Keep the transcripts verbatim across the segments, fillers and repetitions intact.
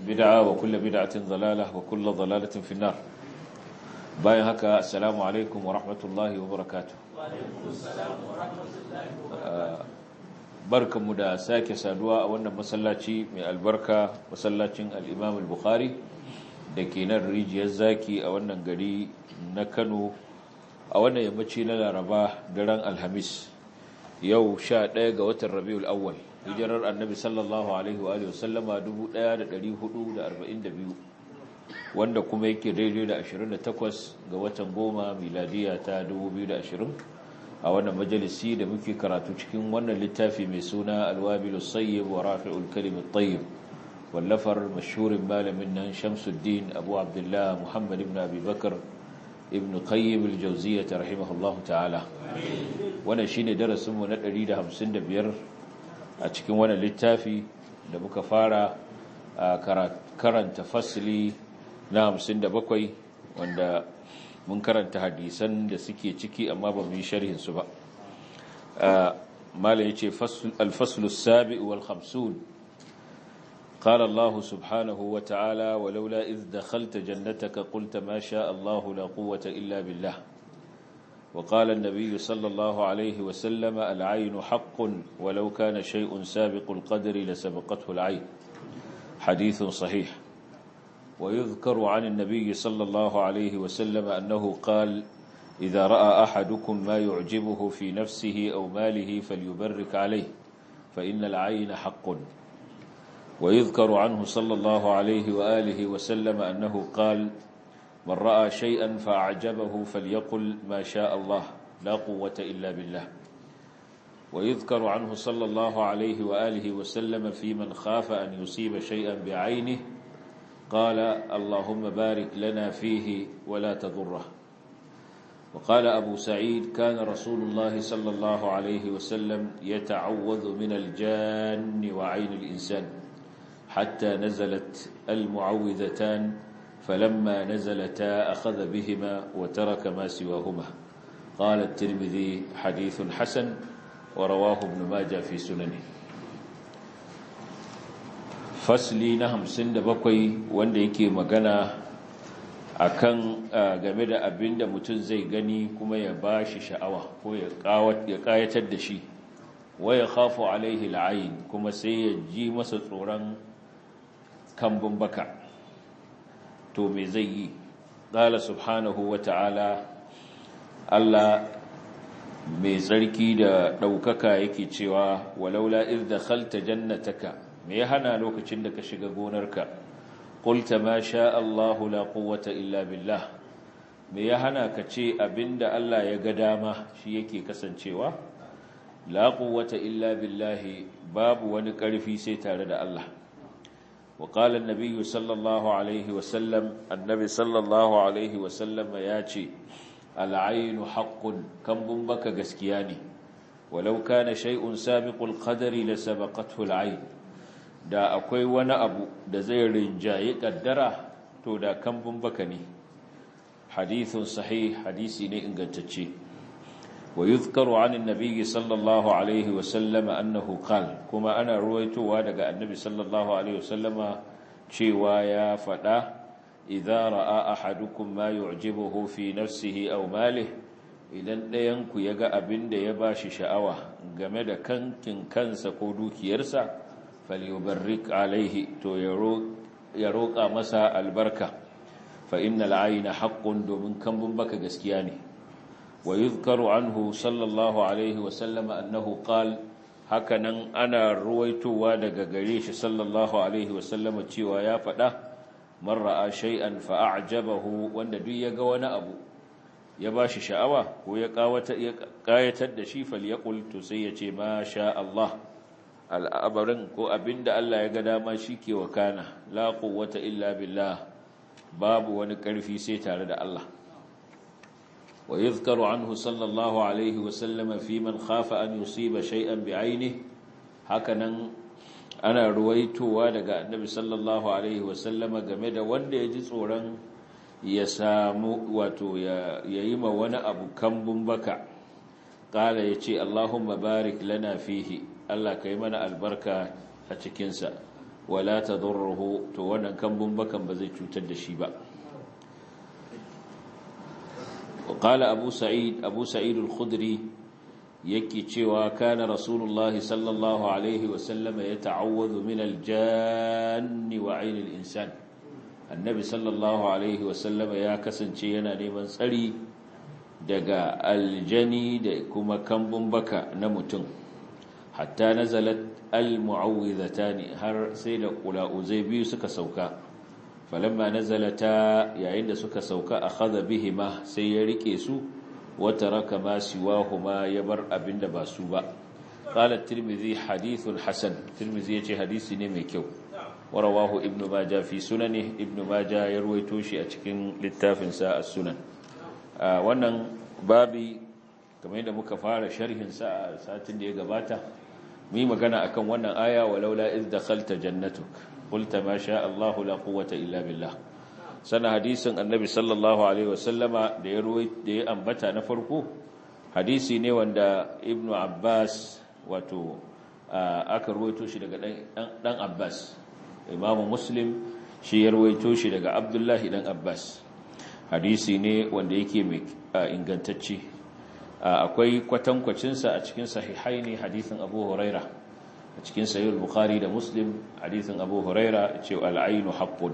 بدعة وكل بدعة ضلالة وكل ضلالة في النار. باين هكا السلام عليكم ورحمة الله وبركاته. وعليكم السلام ورحمة الله وبركاته. barkanmu da sake saduwa a wannan masallaci mai albarka, masallacin al-Imam al-Bukhari da ke nan rijiyar zaki a wannan gari na Kano a wannan yammaci na Laraba daren Alhamis, yau sha ɗaya ga watan Rabiul Awwal, hijirar Annabi sallallahu alaihi wa alihi wasallama dubu ɗaya da ɗari hudu da arba'in da biyu, wanda kuma yake daidai da ashirin da takwas ga watan goma miladiya ta dubu biyu da ashirin. a wannan majalisi da muke karatu cikin wannan littafi mai suna Al-Wabilus Sayyib wa Rafi'ul Kalimut Tayyib, wallafar mashhurin malamin nan Shamsuddin Abu Abdullah Muhammad ibn Abi Bakr ibn Qayyim al-Jawziyyah rahimahullahu ta'ala. Wannan shine darasin mu na ɗari da hamsin da biyar a cikin wannan littafi da muka fara karanta fasli na hamsin da bakwai, wanda mun karanta hadisan da suke ciki amma ba mu yi sharhin su ba. malam yace al-fasl as-sabi' wal khamsun qala Allah subhanahu wa ta'ala walaula idh dakhalta jannataka qulta ma sha'a Allah la quwwata illa billah wa qala an-nabiy sallallahu alayhi wa sallam al-'aynu haqqun walau kana shay'un sabiqul qadri la sabaqathu al-'ayn. hadithun sahih. ويذكر عن النبي صلى الله عليه وسلم أنه قال إذا رأى أحدكم ما يعجبه في نفسه أو ماله فليبرك عليه فإن العين حق. ويذكر عنه صلى الله عليه وآله وسلم أنه قال من رأى شيئا فأعجبه فليقل ما شاء الله لا قوة إلا بالله. ويذكر عنه صلى الله عليه وآله وسلم في من خاف أن يصيب شيئا بعينه قال اللهم بارك لنا فيه ولا تضره. وقال أبو سعيد كان رسول الله صلى الله عليه وسلم يتعوذ من الجان وعين الإنسان حتى نزلت المعوذتان فلما نزلتا أخذ بهما وترك ما سواهما. قال الترمذي حديث حسن ورواه ابن ماجه في سننه. fasli na hamsin da bakwai wanda yake magana akan game da abin da mutum zai gani kuma ya ba shi sha'awa ko ya ƙayatar da shi, wa ya khafu alaihi al'ayn, kuma sai ya ji masa tsoron kambun baka, to me zai yi? qala subhanahu wa ta'ala, Allah mai tsarki da ɗaukaka yake cewa walaula idh dakhalta jannataka, me ya hana lokacin da ka shiga gonarka qulta ma sha Allahu la quwwata illa billah, me ya hana ka ce abinda Allah ya ga dama shi yake kasancewa, la quwwata illa billah, babu wani ƙarfi sai tare da Allah. wa qala an-nabiy sallallahu alaihi wa sallam, annabi sallallahu alaihi wa sallam ya ce al-aynu haqqun, kambun baka gaskiya ne, walau kana shay'un sabiqul qadari la sabaqathu al-ayn, da akwai wani abu da zai rinjaye kaddara to da kambun baka ne. hadithun sahih, hadisi ne ingantacce. wa yuzkaru an annabi sallallahu alaihi wa sallam annahu qala, kuma ana ruwaitowa daga annabi sallallahu alaihi wa sallama cewa ya fada idza ra'a ahadukum ma yu'jibuhu fi nafsihi aw malihi, idan ɗayan ku yaga abin da ya bashi sha'awa game da kankin kansa ko dukiyarsa, falyubarrik alaihi, to ya roƙa masa albarka, fa innal ayna haqqun, domin kambun baka gaskiya ne. wa yuzkaru anhu sallallahu alaihi wa sallam annahu qala, hakanan ana ruwaitowa daga gare shi sallallahu alaihi wa sallam cewa ya faɗa man ra'a shay'an fa a'jabahu, wanda duk ya ga wani abu ya bashi sha'awa ko ya ƙayatar da shi, falyaqul, to sai ya ce ma sha Allah, al'abarin ko abinda Allah ya ga dama shi ke wakana, la quwwata illa billah, babu wani ƙarfi sai tare da Allah. wa yuzkaru anhu sallallahu alaihi wa sallama fi man khafa an yusiba shay'an bi'ainihi, hakanan ana ruwaitowa daga annabi sallallahu alaihi wa sallama game da wanda ya ji tsoron ya samu wato ya yi ma wani abu kambun baka, qala yace Allahumma barik lana fihi, Allah kai mana albarka a cikinsa, wala tadurruhu, to wannan kambun bakan ba zai cutar da shi ba. وقال أبو سعيد أبو سعيد الخدري يكي cewa كان رسول الله صلى الله عليه وسلم يتعوذ من الجان وعين الإنسان. النبي صلى الله عليه وسلم ya kasance yana neman tsari daga aljani da kuma kambun baka na mutum, hatta nazalat al-mu'awwidhatani, har sai da qula'uzai biyu suka sauka. falamma nazalata, yayin da suka sauka, akhadha bihima, sai ya rike su, wa taraka ma siwahuma, ya bar abinda ba su ba. qala at-tirmidhi hadithun hasan, tirmidhi yace hadisi ne mai kyau. wa rawahu ibnu majah fi sunanihi, ibnu majah ya ruwaito shi a cikin littafin sa as-sunan. wannan babi kamar yadda muka fara sharhin sa a satin da ya gabata, mu yi magana akan wannan aya, walaula iz dakhalta jannatuk qulta ma sha Allah la quwwata illa billah. sana hadisin annabi sallallahu alaihi wasallama da ya ruwai da ya ambata na farko, hadisi ne wanda ibnu abbas, wato aka ruwaito shi daga dan dan abbas, imamu muslim shi ya ruwaito shi daga abdullahi dan abbas. hadisi ne wanda yake mai ingantacce. akwai kwatankwacinsa a cikin sahihaini, hadisin abu huraira a cikin sahih bukhari da muslim, hadisin abu huraira ce al-ainu haqqun.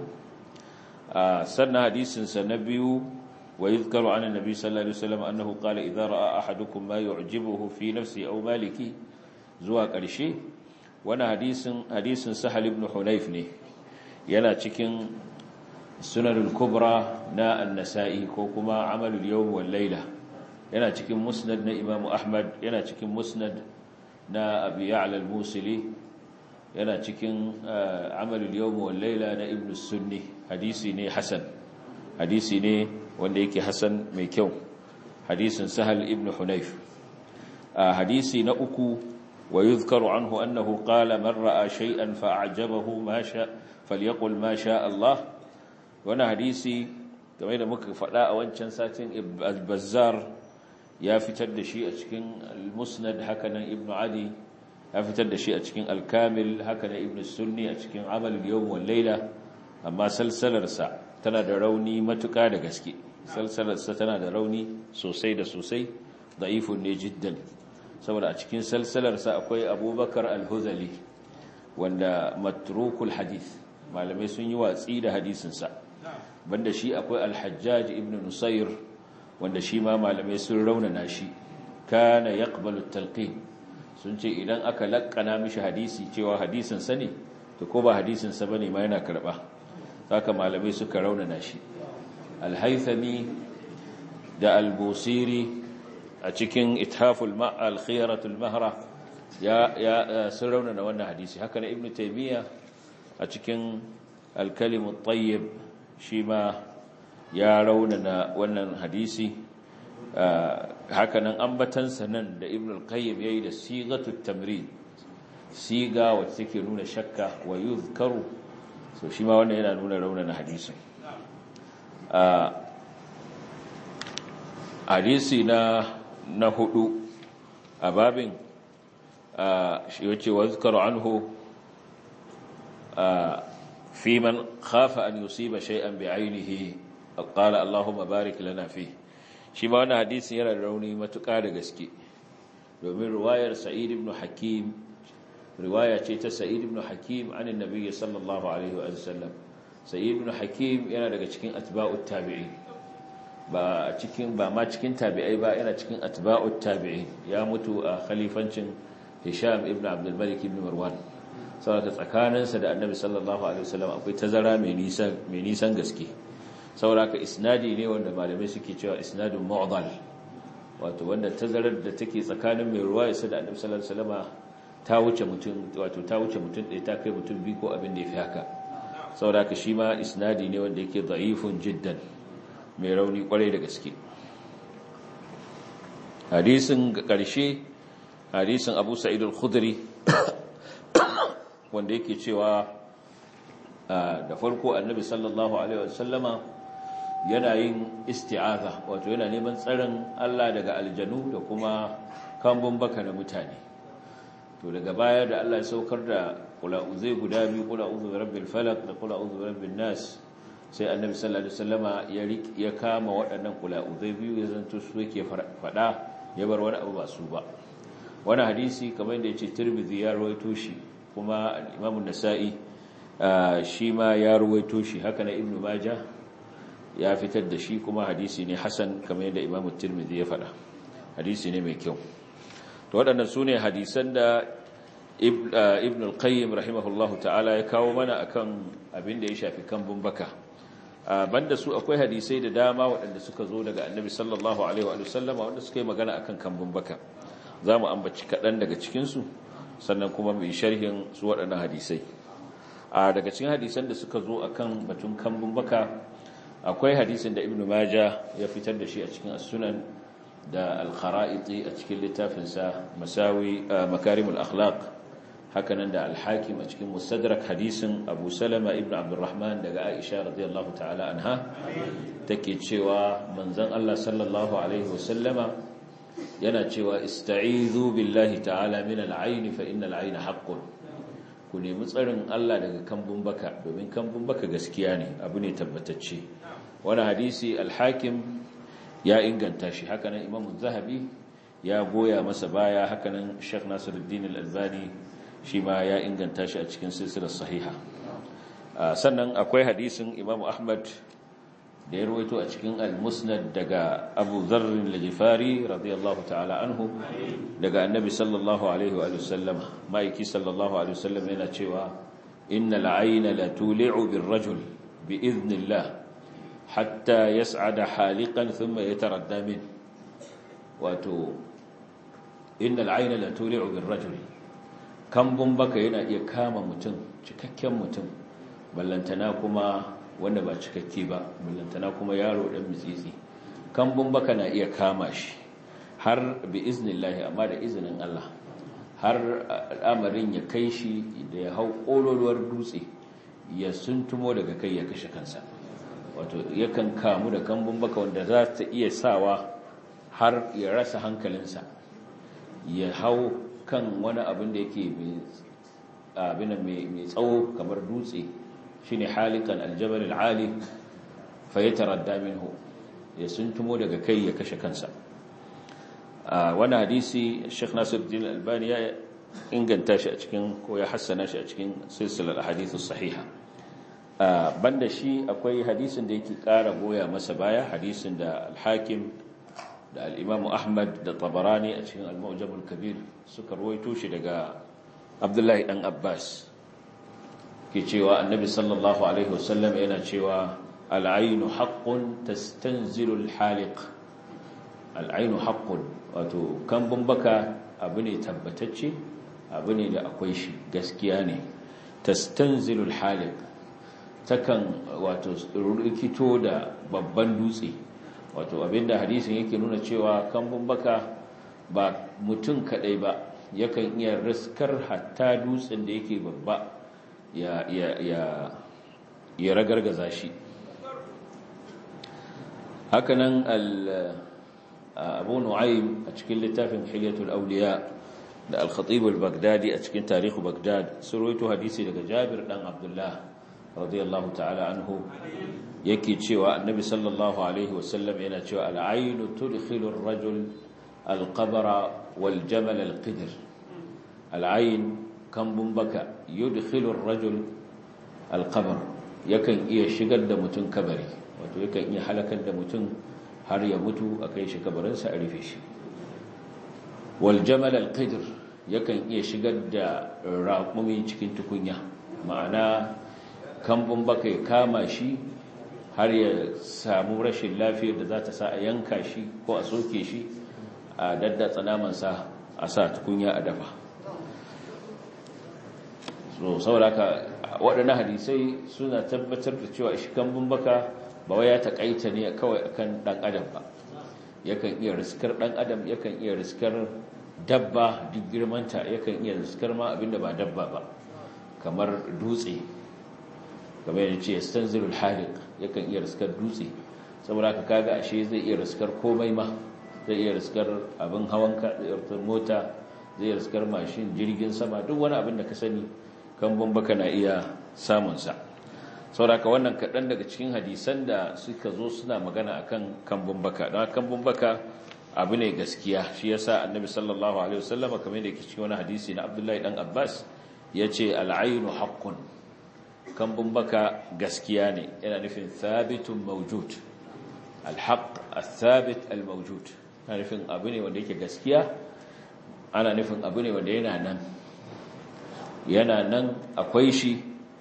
sannan hadisin sa na biyu, wa yuzkaru an annabi sallallahu alaihi wasallam annahu qala idza ra'a ahadukum ma yu'jibuhu fi nafsi aw maliki, zuwa ƙarshe. wannan hadisin hadisin sahal ibn hunayf ne, yana cikin sunanul kubra na an-nasa'i, ko kuma amalul yawm wal layla, yana cikin musnad na Imam Ahmad, yana cikin musnad na Abi Ya'la al-Musili, yana cikin amalul yawm wal layla na Ibn Sunni. hadisi ne hasan, hadisi ne wanda yake hasan mai kyau, hadisin Sahal ibn Hunayf. hadisi na uku, wa yuzkaru anhu annahu qala man ra'a shay'an fa'ajabahu ma sha falyaqul ma sha Allah. wannan hadisi game da muka faɗa a wancan satin, al-Bazzar ya fitar da shi a cikin al-Musnad, haka nan Ibn Adi ya fitar da shi a cikin al-Kamil, haka nan Ibn Sunni a cikin Amal al-Yawm wal Layla. amma salsalarsa tana da rauni matuƙa da gaske, salsalarsa tana da rauni sosai da sosai, da'ifun ne jiddan. saboda a cikin salsalarsa akwai Abubakar al-Huzali, wanda matrukul hadith, malamai sun yi watsi da hadisinsa. banda shi akwai al-Hajjaj ibn Nusayr, wanda shi ma malamai sun raunana shi. kana yaqbalu at-talqin, sun ce idan aka lakkana mishi hadisi cewa hadisin sa ne, to ko ba hadisin sa bane ma yana karba. haka malamai suka raunana shi. al-Haythami da al-Busiri a cikin Ithaful Ma'al Khiyaratul Mahra ya ya sun raunana wannan hadisi. haka ne Ibn Taymiyyah a cikin Al-Kalim at-Tayyib shi ma ya raunana wannan hadisi. hakanan ambatansa nan da Ibn al-Qayyim yayi da sigatut tamrid, siga wacce take nuna shakka, wa yuzkaru, so shi ma wannan yana nuna raunana hadisin. hadisi na na hudu a babin shi yace wa yuzkaru anhu fi man khafa an yusiba shay'an bi'aynihi qala Allahumma barik lana fihi. shi ma wannan hadisin yana da rauni matuƙa da gaske, domin riwayar Sa'id ibn Hakim riwaya ce ta Sa'id ibn Hakim an annabi sallallahu alaihi wa sallam. Sa'id ibn Hakim yana daga cikin atba'ut tabi'in, ba cikin ba ma cikin tabi'ai ba, yana cikin atba'ut tabi'in. ya mutu a khalifancin Hisham ibn Abdul Malik ibn Marwan, saboda tsakaninsa da annabi sallallahu alaihi wa sallam akwai tazara mai nisan mai nisan gaske. sauraka isnadi ne wanda malamai suke cewa isnadun mu'dal, wato wanda tazarar da take tsakanin mai ruwaya sa da annabi sallallahu alaihi wasallam ta wuce mutum, wato ta wuce mutum ɗaya, ta kai mutum biyu ko abin da yafi haka. sauraka shi ma isnadi ne wanda yake da'ifun jiddan, mai rauni kwarai da gaske. hadisin ƙarshe, hadisin Abu Sa'id al-Khudri wanda yake cewa da farko annabi sallallahu alaihi wasallama yana yin isti'aza, wato yana neman tsarin Allah daga aljanu da kuma kambun baka na mutane. to daga baya da Allah ya saukar da kula uzai guda biyu kula uzu bi rabbil falaq da kula uzu bi rabbin nas sai annabi sallallahu alaihi wasallama ya ya kama waɗannan kula uzai biyu ya zanto su yake fada ya bar wani abu ba su ba. Wani hadisi kamar yadda yace Tirmidhi ya rawaito shi kuma Imam an-Nasa'i shi ma ya rawaito shi, haka na Ibn Majah ya fitar da shi kuma hadisi ne hasan kamar yadda Imam Tirmidhi ya fada, hadisi ne mai kyau. To waɗannan sune hadisan da Ibn al-Qayyim rahimahullahu ta'ala ya kawo mana akan abin da ya shafi kambun baka. Banda su akwai hadisai da dama waɗanda suka zo daga Annabi sallallahu alaihi wa sallama wanda suka yi magana akan kambun baka. Za mu ambaci kaɗan daga cikinsu sannan kuma mai sharhin su waɗannan hadisai. A daga cikin hadisan da suka zo akan batun kambun baka akwai hadisin da Ibn Majah ya fitar da shi a cikin as-Sunan da al-Khara'iti a cikin littafinsa Masawi Makarimul Akhlaq, hakanan da al-Hakim a cikin Mustadrak hadisin Abu Salama ibn Abdurrahman daga Aisha radiyallahu ta'ala anha take cewa manzon Allah sallallahu alaihi wasallama yana cewa ista'izu billahi ta'ala min al-'ayn fa innal 'ayna haqqun. Ku nemi tsarin Allah daga kambun baka domin kambun baka gaskiya ne, abu ne tabbatacce. Wani hadisi al-Hakim ya inganta shi, hakanan Imam Az-Zahabi ya goya masa baya, hakanan Sheikh Nasiruddin Al-Albani shi ma ya inganta shi a cikin silsilar sahiha. Sannan akwai hadisin Imam Ahmad da ya rawaito a cikin al-Musnad daga Abu Dharr al-Ghifari radiyallahu ta'ala anhu daga Annabi sallallahu alaihi wa sallam, maiki sallallahu alaihi wa sallam yana cewa innal 'ayna la tuli'u bir-rajul bi idhnillah hatta yas'ada haliqan thumma yataradda min. Wato innal 'ayna la tuli'u bir-rajul, kambun baka yana iya kama mutum, cikakken mutum, ballantana kuma wanda ba cikakke ba, ballantana kuma yaro dan mitsitsi. Kambun baka na iya kama shi har bi iznillahi, amma da izinin Allah, har al'amarin ya kai shi da ya hau kololuwar dutse ya suntumo daga kai ya kashe kansa. Wato yakan kamu da kambun baka wanda za ta iya sawa har ya rasa hankalinsa, ya hau kan wani abin da yake mai tsawo kamar dutse, shine halikan aljabal alali fa yataradda minhu, ya suntumo daga kai ya kashe kansa. Wani hadisi Sheikh Nasiruddin Al-Albani ya inganta shi a cikin, ko ya hassana shi a cikin silsilar ahadithus sahiha. Banda shi akwai hadisin da yake ƙara goya masa baya, hadisin da Al-Hakim da Al-Imam Ahmad da Tabarani a cikin Al-Mu'jam al-Kabir suka rawaito shi daga Abdullahi dan Abbas ke cewa Annabi sallallahu alaihi wasallam yana cewa al-'aynu haqqun tastanzilu al-haliq. Al-'aynu haqqun, wato kambun baka abu ne tabbatacce, abu ne da akwai shi, gaskiya ne. Tastanzilu al-haliq, takan wato rikito da babban dutse. Wato abinda hadisin yake nuna cewa kambun baka ba mutum kadai ba, yakan iya riskar hatta dutsen da yake babba ya ya ya ya ragargaza shi. Hakanan al Abu Nu'aym a cikin littafin Hilyatul Awliya da Al-Khatib al-Baghdadi a cikin Tarikh Baghdad sun rawaito hadisi daga Jabir dan Abdullah radiyallahu ta'ala anhu yake cewa Annabi sallallahu alaihi wasallam yana cewa al-'aynu tudkhilu ar-rajul al-qabra wal-jamal al-qidr. Al-'ayn kambun baka yudkhilu ar-rajul al-qabr, yakan iya shigar da mutum kabari, wato yakan iya halakar da mutum har ya mutu a kai shi kabarinsa a rufe shi. Wal-jamal al-qidr, yakan iya shigar da raƙumi cikin tukunya, ma'ana kambun baka ya kama shi har ya samu rashin lafiyar da za ta sa a yanka shi ko a soke shi, a daddatsa namansa a sa tukunya a dafa. So sauraka waɗannan hadisai suna tabbatar da cewa shi kambun baka ba wai ya taƙaita ne kawai akan ɗan adam ba, yakan iya riskar ɗan adam, yakan iya riskar dabba duk girmanta, yakan iya riskar ma abinda ba dabba ba kamar dutse, kamar yadda ce yastanzilul haliq, yakan iya riskar dutse. Saboda haka kaga ashe zai iya riskar komai ma, zai iya riskar abin hawanka, zai iya riskar mota, zai iya riskar mashin, jirgin sama, duk wani abin da ka sani kambun baka na iya samunsa saboda wannan kaɗan daga cikin hadisan da suka zo suna magana akan kambun baka don kambun baka abu ne gaskiya shi yasa annabi sallallahu alaihi wasallam kamar da yake cikin wani hadisi na Abdullahi dan Abbas yace al-aynu haqqun kambun baka gaskiya ne yana nufin thabitun mawjud al-haqq al-thabit al-mawjud yana nufin abu ne wanda yake gaskiya ana nufin abu ne wanda yana nan yana nan akwai shi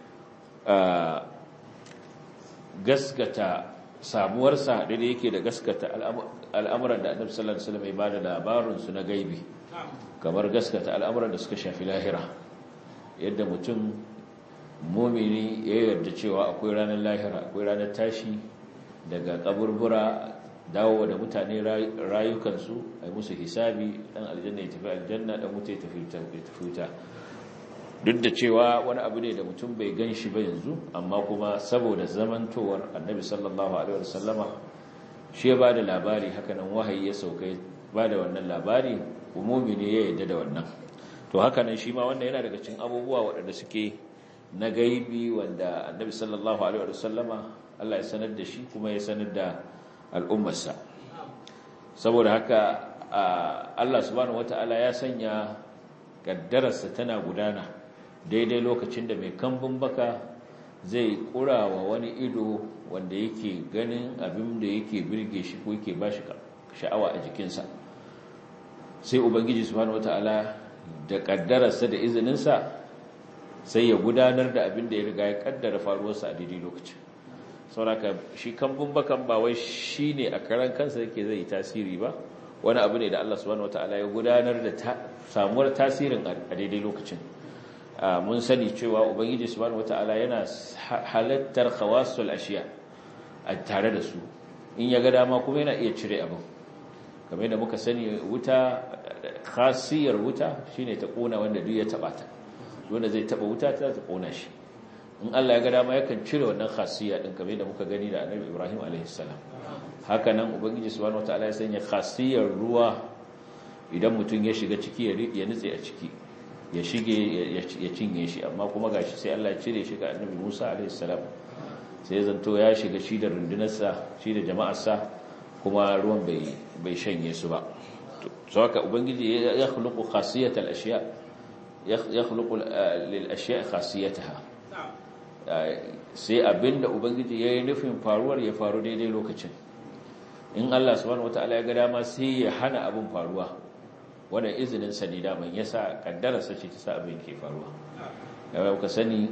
gaskata samuwarsa da yake da gaskata al'amuran da annabi sallallahu alaihi wasallam ya bada labarin su na gaibi kamar gaskata al'amuran da suka shafi lahira yadda mutum mumini ya yarda cewa akwai ranar lahira akwai ranar tashi daga kaburbura dawo da mutane rayukansu ai musu hisabi dan aljanna ya tafi aljanna dan wuta ya tafi wuta duk da cewa wani abu ne da mutum bai gan shi ba yanzu amma kuma saboda zamantowar annabi sallallahu alaihi wasallama shi ya bada labari hakanan wahayi ya sauka bada wannan labari umumi ne ya yarda da wannan to hakanan shi ma wannan yana daga cikin abubuwa waɗanda suke na gaibi wanda annabi sallallahu alaihi wasallama Allah ya sanar da shi kuma ya sanar da al'ummarsa saboda haka Allah subhanahu wataala ya sanya kaddararsa tana gudana daidai lokacin da mai kambun baka zai kurawa wani ido wanda yake ganin abin da yake birge shi ko yake bashi sha'awa a jikinsa sai ubangiji subhanahu wataala da kaddararsa da izininsa sai ya gudanar da abin da ya riga ya kaddara faruwarsa a daidai lokacin sauraka shi kambun bakan ba wai shine a karan kansa yake zai tasiri ba wani abu ne da Allah subhanahu wataala ya gudanar da samuwar tasirin a daidai lokacin mun sani cewa ubangiji subhanahu wataala yana halattar khawasul ashiya a tare da su in ya ga dama kuma yana iya cire abin kamar yadda muka sani wuta khasiyar wuta shine ta kona wanda duk ya taba ta wanda zai taba wuta ta ta kona shi in Allah ya ga dama yakan cire wannan khasiya din kamar yadda muka gani da Annabi Ibrahim alaihi salam haka nan ubangiji subhanahu wataala ya sanya khasiyar ruwa idan mutum ya shiga ciki ya nutse a ciki ya shige ya cinye shi amma kuma gashi sai Allah ya cire shi ga Annabi Musa alaihi salam sai zanto ya shiga shi da rundunarsa shi da jama'arsa kuma ruwan bai bai shanye su ba to haka ubangiji ya khuluqu khasiyatal ashiya ya khuluqu lil ashiya khasiyataha sai abinda ubangiji yayi nufin faruwar ya faru daidai lokacin in Allah subhanahu wataala ya ga dama sai ya hana abin faruwa wannan izinin sa ne da man yasa kaddararsa ce ta sa abin ke faruwa yawa ka sani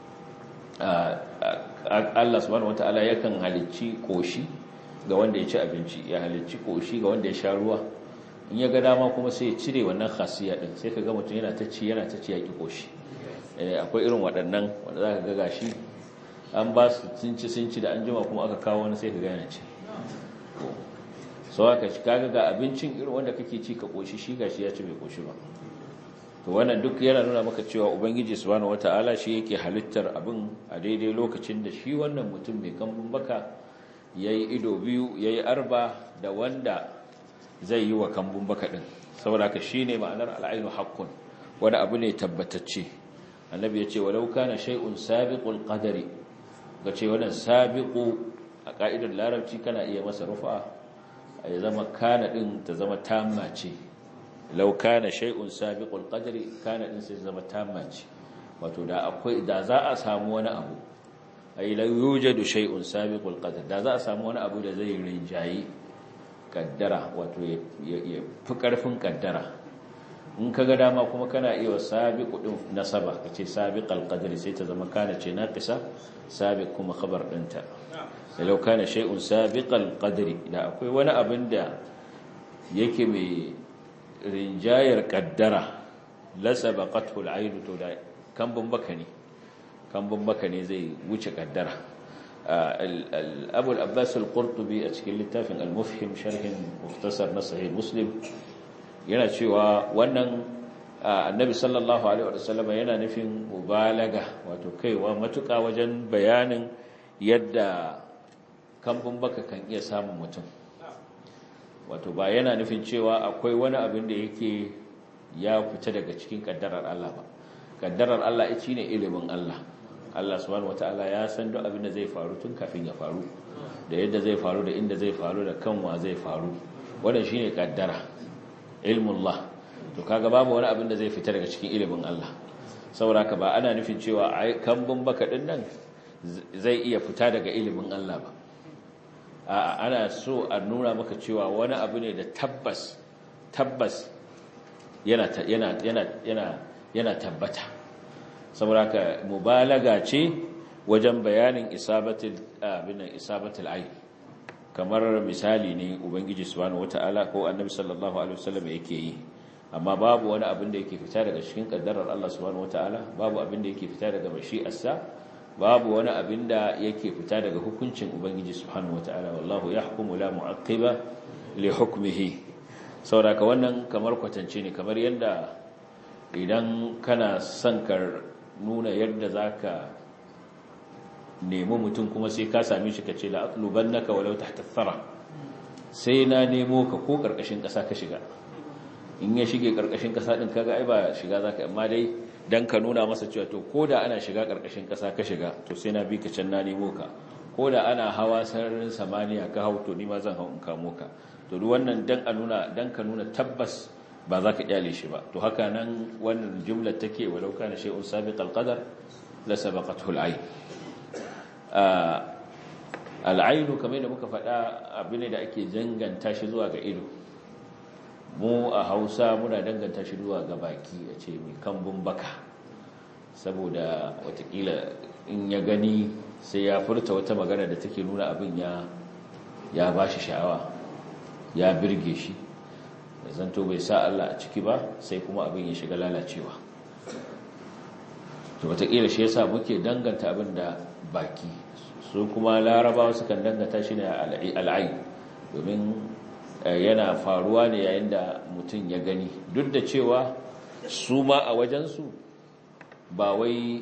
Allah subhanahu wataala yakan halicci koshi ga wanda ya ci abinci ya halicci koshi ga wanda ya sha ruwa in ya ga dama kuma sai ya cire wannan khasiya din sai ka ga mutum yana ta ci yana ta ci ya ki koshi akwai irin waɗannan wanda za ka ga gashi an ba su cinci cinci da an jima kuma aka kawo wani sai ka ga yana ci so haka shi kaga ga abincin irin wanda kake ci ka koshi shi gashi ya ci bai koshi ba to wannan duk yana nuna maka cewa ubangiji subhanahu wataala shi yake halittar abin a daidai lokacin da shi wannan mutum mai kambun baka yayi ido biyu yayi arba da wanda zai yi wa kambun baka din saboda haka shine ma'anar al-ainu haqqun wani abu ne tabbatacce annabi ya ce walau kana shay'un sabiqul qadari gace wannan sabiqu a ka'idar larabci kana iya masa rufa ya zama kana din ta zama tamma ce law kana shay'un sabiqul qadri kana din sai zama tamma ce wato da akwai da za a samu wani abu ai la yujadu shay'un sabiqul qadr da za a samu wani abu da zai rinjayi kaddara wato ya fi karfin kaddara in kaga dama kuma kana iya wa sabiqu din nasaba kace sabiqal qadri sai ta zama kana ce naqisa sabiq kuma khabar dinta lau kana shay'un sabiqal qadri da akwai wani abin da yake mai rinjayar kaddara la sabaqathu al-ayn to da kambun baka ne kambun baka ne zai wuce kaddara Abu al-Abbas al-Qurtubi a cikin littafin al-Mufhim sharhin mukhtasar na sahih Muslim yana cewa wannan annabi sallallahu alaihi wasallam yana nufin mubalaga wato kaiwa matuƙa wajen bayanin yadda kambun baka kan iya samun mutum wato ba yana nufin cewa akwai wani abin da yake ya fita daga cikin kaddarar Allah ba kaddarar Allah ita ne ilimin Allah Allah subhanahu wataala ya san duk abin da zai faru tun kafin ya faru da yadda zai faru da inda zai faru da kanwa zai faru wannan shine kaddara ilmullah to kaga babu wani abin da zai fita daga cikin ilimin Allah saboda haka ba ana nufin cewa ai kambun baka din nan zai iya fita daga ilimin Allah ba a'a ana so a nuna maka cewa wani abu ne da tabbas tabbas yana yana yana yana yana tabbata saboda haka mubalaga ce wajen bayanin isabatul abin isabatul ayn kamar misali ne ubangiji subhanahu wataala ko annabi sallallahu alaihi wasallam yake yi amma babu wani abin da yake fita daga cikin kaddarar Allah subhanahu wataala babu abin da yake fita daga mashi'arsa babu wani abin da yake fita daga hukuncin ubangiji subhanahu wataala wallahu yahkumu la mu'aqqiba li hukmihi saboda wannan kamar kwatance ne kamar yadda idan kana son ka nuna yadda zaka nemi mutum kuma sai ka same shi kace la atlubannaka walau tahta thara sai na nemo ka ko karkashin kasa ka shiga in ya shige karkashin kasa din kaga ai ba shiga zaka amma dai dan ka nuna masa cewa to koda ana shiga karkashin kasa ka shiga to sai na bi ka can na nemo ka koda ana hawa sararin samaniya ka hau to ni ma zan hau in kamo ka to duk wannan dan a nuna dan ka nuna tabbas ba za ka kyale shi ba to haka nan wannan jumlar take walau kana shay'un sabiqal qadar la sabaqathu al-ayn al-ayn kamar da muka faɗa abin da ake danganta shi zuwa ga ido mu a Hausa muna danganta shi zuwa ga baki a ce mai kambun baka saboda watakila in ya gani sai ya furta wata magana da take nuna abin ya ya bashi sha'awa ya birge shi da zanto bai sa Allah a ciki ba sai kuma abin ya shiga lalacewa to watakila shi yasa muke danganta abin da baki su kuma larabawa sukan danganta shi ne al'ain domin yana faruwa ne yayin da mutum ya gani duk da cewa su ma a wajensu ba wai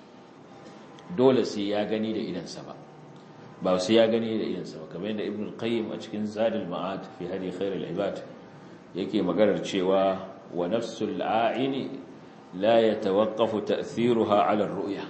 dole sai ya gani da idansa ba ba sai ya gani da idansa ba kamar yadda ibn al-qayyim a cikin zadul ma'ad fi hadi khairul ibad yake maganar cewa wa nafsul a'ini la yatawaqqafu ta'thiruha 'ala ar-ru'ya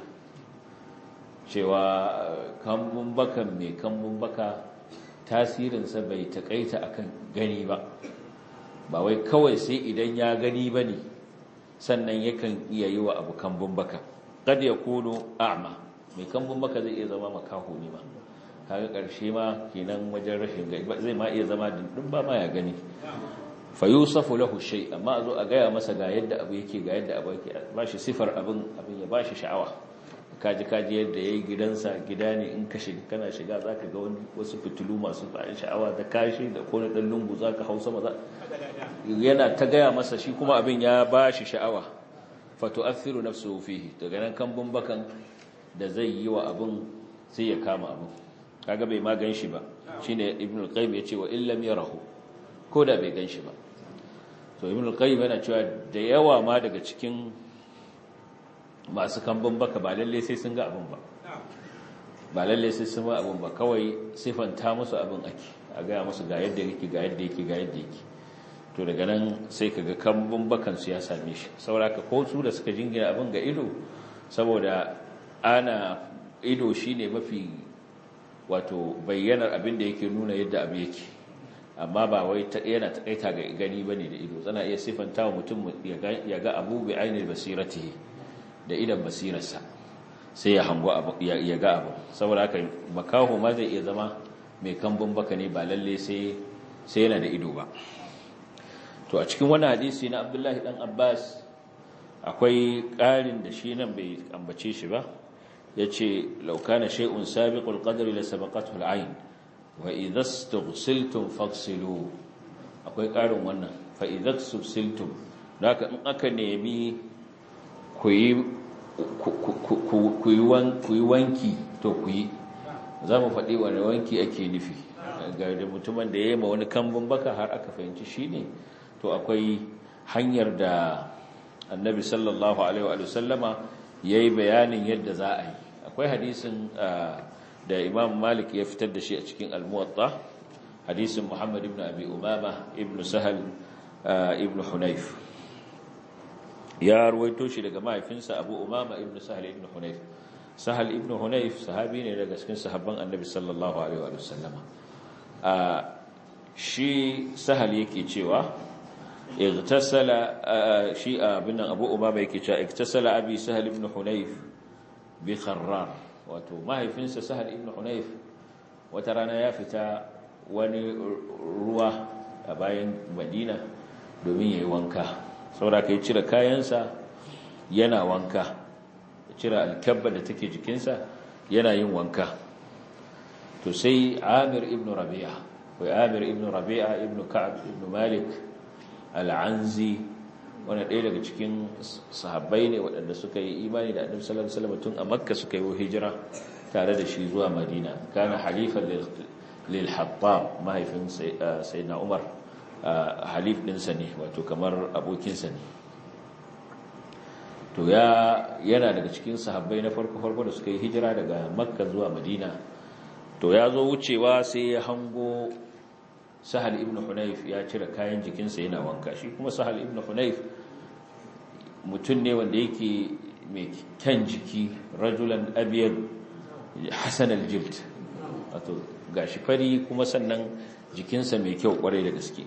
cewa kambun bakan mai kambun baka tasirinsa bai takaita akan gani ba ba wai kawai sai idan ya gani bane sannan yakan iya yi wa abu kambun baka kad yakunu a'ma mai kambun baka zai iya zama makaho ne ma kaga karshe ma kenan wajen rashin gani zai ma iya zama dindin ba ma ya gani fa yusafu lahu shay amma zo a gaya masa ga yadda abu yake ga yadda abu yake bashi sifar abin abin ya bashi sha'awa kaji kaji yadda yayi gidansa gida ne in ka shiga kana shiga zaka ga wani wasu fitulu masu bayan sha'awa da kashi da kone dan lungu zaka hausa maza yana ta gaya masa shi kuma abin ya bashi sha'awa fa tu'athiru nafsuhu fihi daga nan kan bumbakan da zai yi wa abin sai ya kama abin kaga bai ma ganshi ba shine ibnu al-qayyim yace wa illam yarahu ko da bai ganshi ba to ibnu al-qayyim yana cewa da yawa ma daga cikin masu kambun baka ba lalle sai sun ga abin ba ba lalle sai sun ga abin ba kawai sifanta musu abin ake a ga musu ga yadda yake ga yadda yake ga yadda yake to daga nan sai kaga kambun bakan su ya same shi saboda ko su da suka jingina abin ga ido saboda ana ido shine mafi wato bayyanar abin da yake nuna yadda abu yake amma ba wai yana takaita ga gani bane da ido zana iya sifanta wa mutum ya ga abu bi ainil basiratihi da idan basirarsa sai ya hango abu ya ga abu saboda haka makaho ma zai iya zama mai kambun baka ne ba lalle sai sai yana da ido ba to a cikin wannan hadisi na Abdullahi dan Abbas akwai ƙarin da shi nan bai ambace shi ba yace law kana shay'un sabiqul qadri la sabaqathu al-ayn wa idha istaghsiltum faghsilu akwai ƙarin wannan fa idha istaghsiltum haka in aka nemi ku yi wanki to ku yi za mu faɗi wani wanki ake nufi ga da mutumin da ya yi ma wani kambun baka har aka fahimci shi ne to akwai hanyar da annabi sallallahu alaihi wa sallama ya yi bayanin yadda za a yi akwai hadisin da imam malik ya fitar da shi a cikin al-muwatta hadisin muhammad ibn abi umama ibn sahal ibn hunayf ya ruwaito shi daga mahaifinsa Abu Umama ibn Sahal ibn Hunayf. Sahal ibn Hunayf sahabi ne daga cikin sahabban Annabi sallallahu alaihi wa sallama. a shi Sahal yake cewa igtasala shi abin Abu Umama yake cewa igtasala abi Sahal ibn Hunayf bi Kharrar, wato mahaifinsa Sahal ibn Hunayf wata rana ya fita wani ruwa a bayan Madina domin yayi wanka, saboda kai cire kayansa yana wanka, cire alkabba da take jikinsa yana yin wanka. To sai Amir ibn Rabi'a, wai Amir ibn Rabi'a ibn Ka'ab ibn Malik al-Anzi, wanda ɗaya daga cikin sahabbai ne waɗanda suka yi imani da Annabi sallallahu alaihi wasallam tun a Makka, suka yi hijira tare da shi zuwa Madina. Kana halifan lil Hattab, mahaifin sayyidina Umar, halif ɗinsa ne, wato kamar abokinsa ne. To ya yana daga cikin sahabbai na farko farko da suka yi hijira daga Makka zuwa Madina. To ya zo wucewa sai ya hango Sahal ibn Hunayf ya cire kayan jikinsa yana wanka. Shi kuma Sahal ibn Hunayf mutum ne wanda yake mai kyan jiki, rajulan abyad hasan al-jild, wato gashi fari kuma sannan jikinsa mai kyau kwarai da gaske.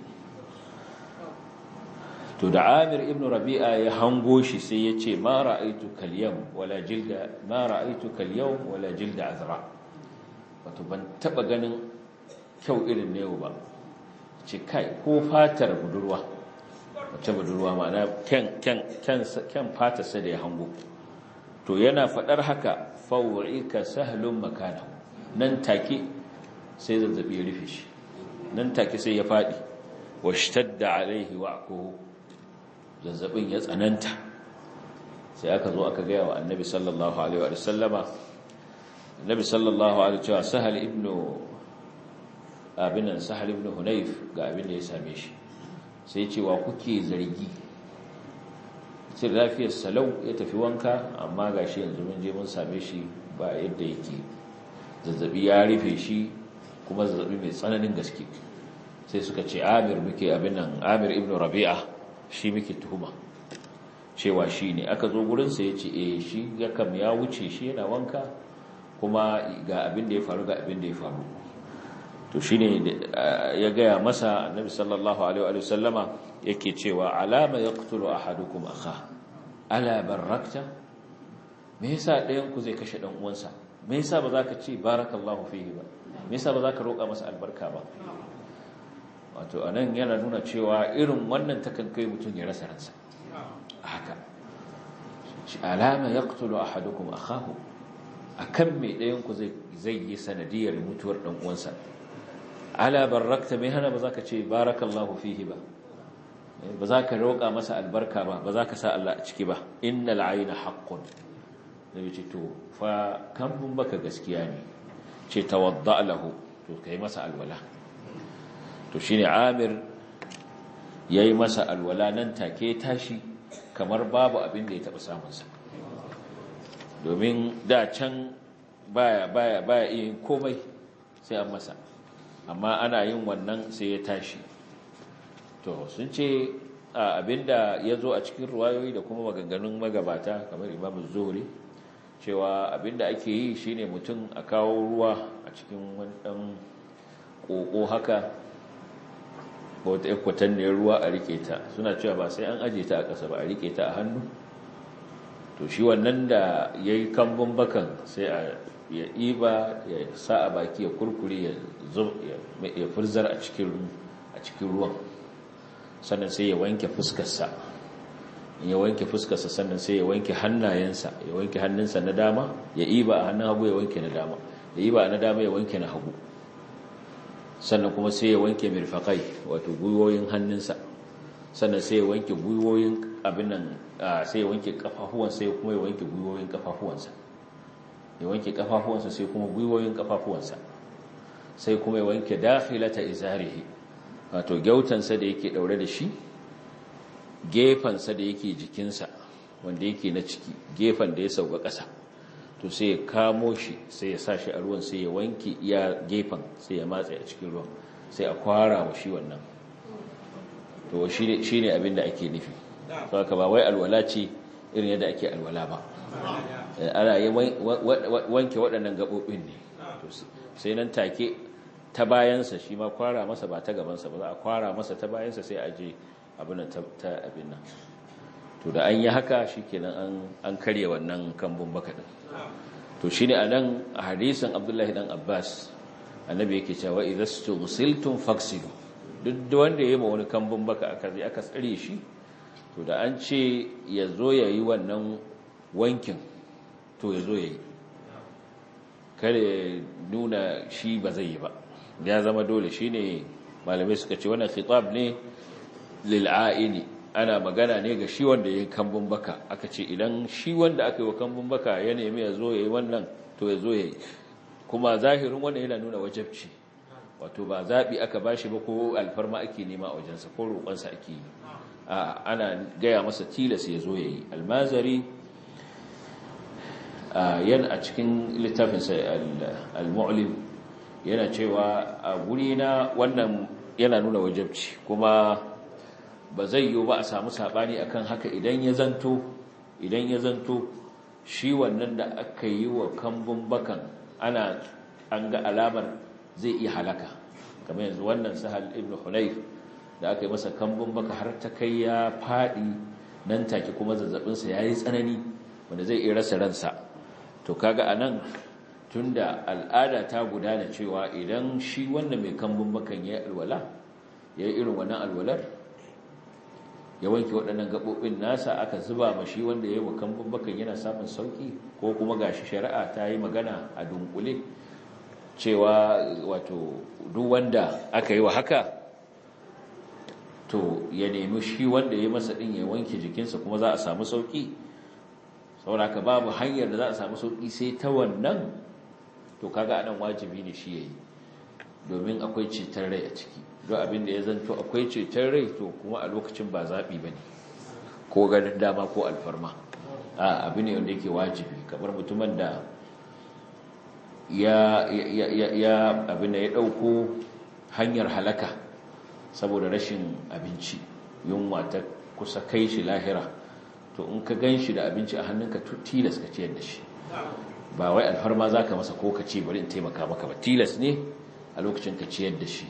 To da Amir ibn Rabi'a ya hango shi sai ya ce ma ra'aitu kal yawm wala jilda ma ra'aitu kal yawm wala jilda azra, wato ban taba ganin kyau irin ne ba. Ce kai ko fatar budurwa, wace budurwa ma'ana ken ken ken ken fatar sa da ya hango. To yana fadar haka faw'ika sahlun makana, nan take sai zazzabi ya rufe shi, nan take sai ya fadi. Washtadda alaihi wa'quhu, zazzabin ya tsananta. Sai aka zo aka gaya wa Annabi sallallahu alaihi wa sallama. Annabi sallallahu alaihi wa Sahal ibn abinan Sahal ibn Hunayf ga abin da ya same shi, sai ce wa kuke zargi? Sai lafiyar salau ya tafi wanka, amma gashi yanzu mun je mun same shi ba yadda yake, zazzabi ya rufe shi, kuma zazzabi mai tsananin gaske. Sai suka ce Amir muke abinan Amir ibn Rabi'a shi muke tuhuma cewa shi ne. Aka zo gurinsa ya ce eh shi ya kam ya wuce shi yana wanka, kuma ga abin da ya faru ga abin da ya faru. To shi ne ya gaya masa Annabi sallallahu alaihi wa sallama yake cewa alama yaqtulu ahadukum akha ala barakta, me yasa ɗayan ku zai kashe dan uwansa? Me yasa ba za ka ce barakallahu fihi ba? Me yasa ba za ka roƙa masa albarka ba? Wato anan yana nuna cewa irin wannan takan kai mutum ya rasa ransa haka. Alama yaqtulu ahadukum akhahu, akan me ɗayan ku zai zai yi sanadiyar mutuwar dan uwansa. Ala barakta, me hana ba za ka ce barakallahu fihi ba? Ba za ka roƙa masa albarka ba, ba za ka sa Allah a ciki ba. Innal ayna haqqun, nabi ce to fa kan mun baka gaskiya ne, ce tawadda lahu, to kai masa alwala. To shine Amir yayi masa alwala, nan take tashi kamar babu abin da ya taba samun sa, domin da can baya baya baya yin komai sai an masa, amma ana yin wannan sai ya tashi. To sun ce abinda ya zo a cikin ruwayoyi da kuma maganganun magabata kamar Imam Zuhri, cewa abinda ake yi shine mutum a kawo ruwa a cikin wani dan koko haka, ko wata kwatanniyar ruwa a rike ta. Suna cewa ba sai an aje ta a ƙasa ba, a rike ta a hannu. To shi wannan da yayi kambun bakan sai a ya iba ya sa a baki ya kurkure ya zo ya furzar a cikin a cikin ruwan, sannan sai ya wanke fuskarsa. In ya wanke fuskarsa sannan sai ya wanke hannayensa, ya wanke hannunsa na dama, ya iba a hannun hagu ya wanke na dama, ya iba na dama ya wanke na hagu. Sannan kuma sai ya wanke mirfaqai, wato gwiwoyin hannunsa. Sannan sai ya wanke gwiwoyin abin nan, sai ya wanke kafafuwansa, sai kuma ya wanke gwiwoyin kafafuwansa. Ya wanke kafafuwansa sai kuma gwiwoyin kafafuwansa. Sai kuma ya wanke dakhilata izarihi, wato gyautansa da yake daure da shi, gefansa da yake jikinsa wanda yake na ciki, gefan da ya sauka ƙasa. To sai ya kamo shi, sai ya sa shi a ruwan, sai ya wanke iya gefan, sai ya matsa a cikin ruwan, sai a kwara wa shi wannan. To shi ne abin da ake nufi. saboda ba wai alwala ce irin yadda ake alwala ba, ana yi wanke waɗannan gaɓoɓin ne. Sai nan take ta bayansa shi ma kwara masa ba ta gabansa ba, za a kwara masa ta bayansa sai a je abin ta abin nan. To da an yi haka shi kenan an karye wannan kambun baka ɗin. To shi ne a nan a hadisin Abdullahi ɗan Abbas annabi yake cewa idza stughsiltum faghsilu, duk wanda ya yi ma wani kambun baka aka zai aka tsare shi, to da an ce ya zo ya yi wannan wankin to ya zo ya yi, kada ya nuna shi ba zai yi ba, ya zama dole. shi ne malamai suka ce wannan khitab ne lil'aini, ana magana ne ga shi wanda ya yi kambun baka. Aka ce idan shi wanda aka yi wa kambun baka ya nemi ya zo ya yi wannan to ya zo ya yi, kuma zahirin wannan yana nuna wajabci, wato ba zaɓi aka ba shi ba ko alfarma ake nema a wajensa ko roƙonsa ake yi, ana gaya masa tilas ya zo ya yi. Almazari yana a cikin littafinsa al-mu'lim yana cewa a gurina wannan yana nuna wajabci, kuma ba zai yiwu ba a samu saɓani akan haka idan ya zanto idan ya zanto shi wannan da aka yi wa kambun bakan ana an ga alamar zai iya halaka, kamar yanzu wannan Sahal ibn Hunayf da aka yi masa kambun baka har ta kai ya faɗi nan take, kuma zazzabinsa ya yi tsanani wanda zai iya rasa ransa. To kaga anan tunda al'ada ta gudana cewa idan shi wanda mai kambun bakan ya yi alwala ya yi irin wannan alwalar ya wanke waɗannan gaɓoɓin nasa, aka zuba ma shi wanda ya yi wa kambun bakan yana samun sauƙi, ko kuma gashi shari'a ta yi magana a dunkule cewa wato duk wanda aka yi wa haka to ya nemi shi wanda ya masa ɗin ya wanke jikinsa kuma za a samu sauƙi. Sauraka babu hanyar da za a samu sauƙi sai ta wannan, to kaga anan wajibi ne shi ya yi, domin akwai ceton rai a ciki. Don abin da ya zanto akwai ceton rai to kuma a lokacin ba zaɓi ba ne ko ganin dama ko alfarma, a abu ne wanda yake wajibi. Kamar mutumin da ya abin da ya ɗauko hanyar halaka saboda rashin abinci, yunwa ta kusa kai shi lahira, to in ka gan shi da abinci a hannunka tilas ka ciyar da shi, ba wai alfarma za ka masa ko ka ce bari in taimaka maka ba, tilas ne a lokacin ka ciyar da shi.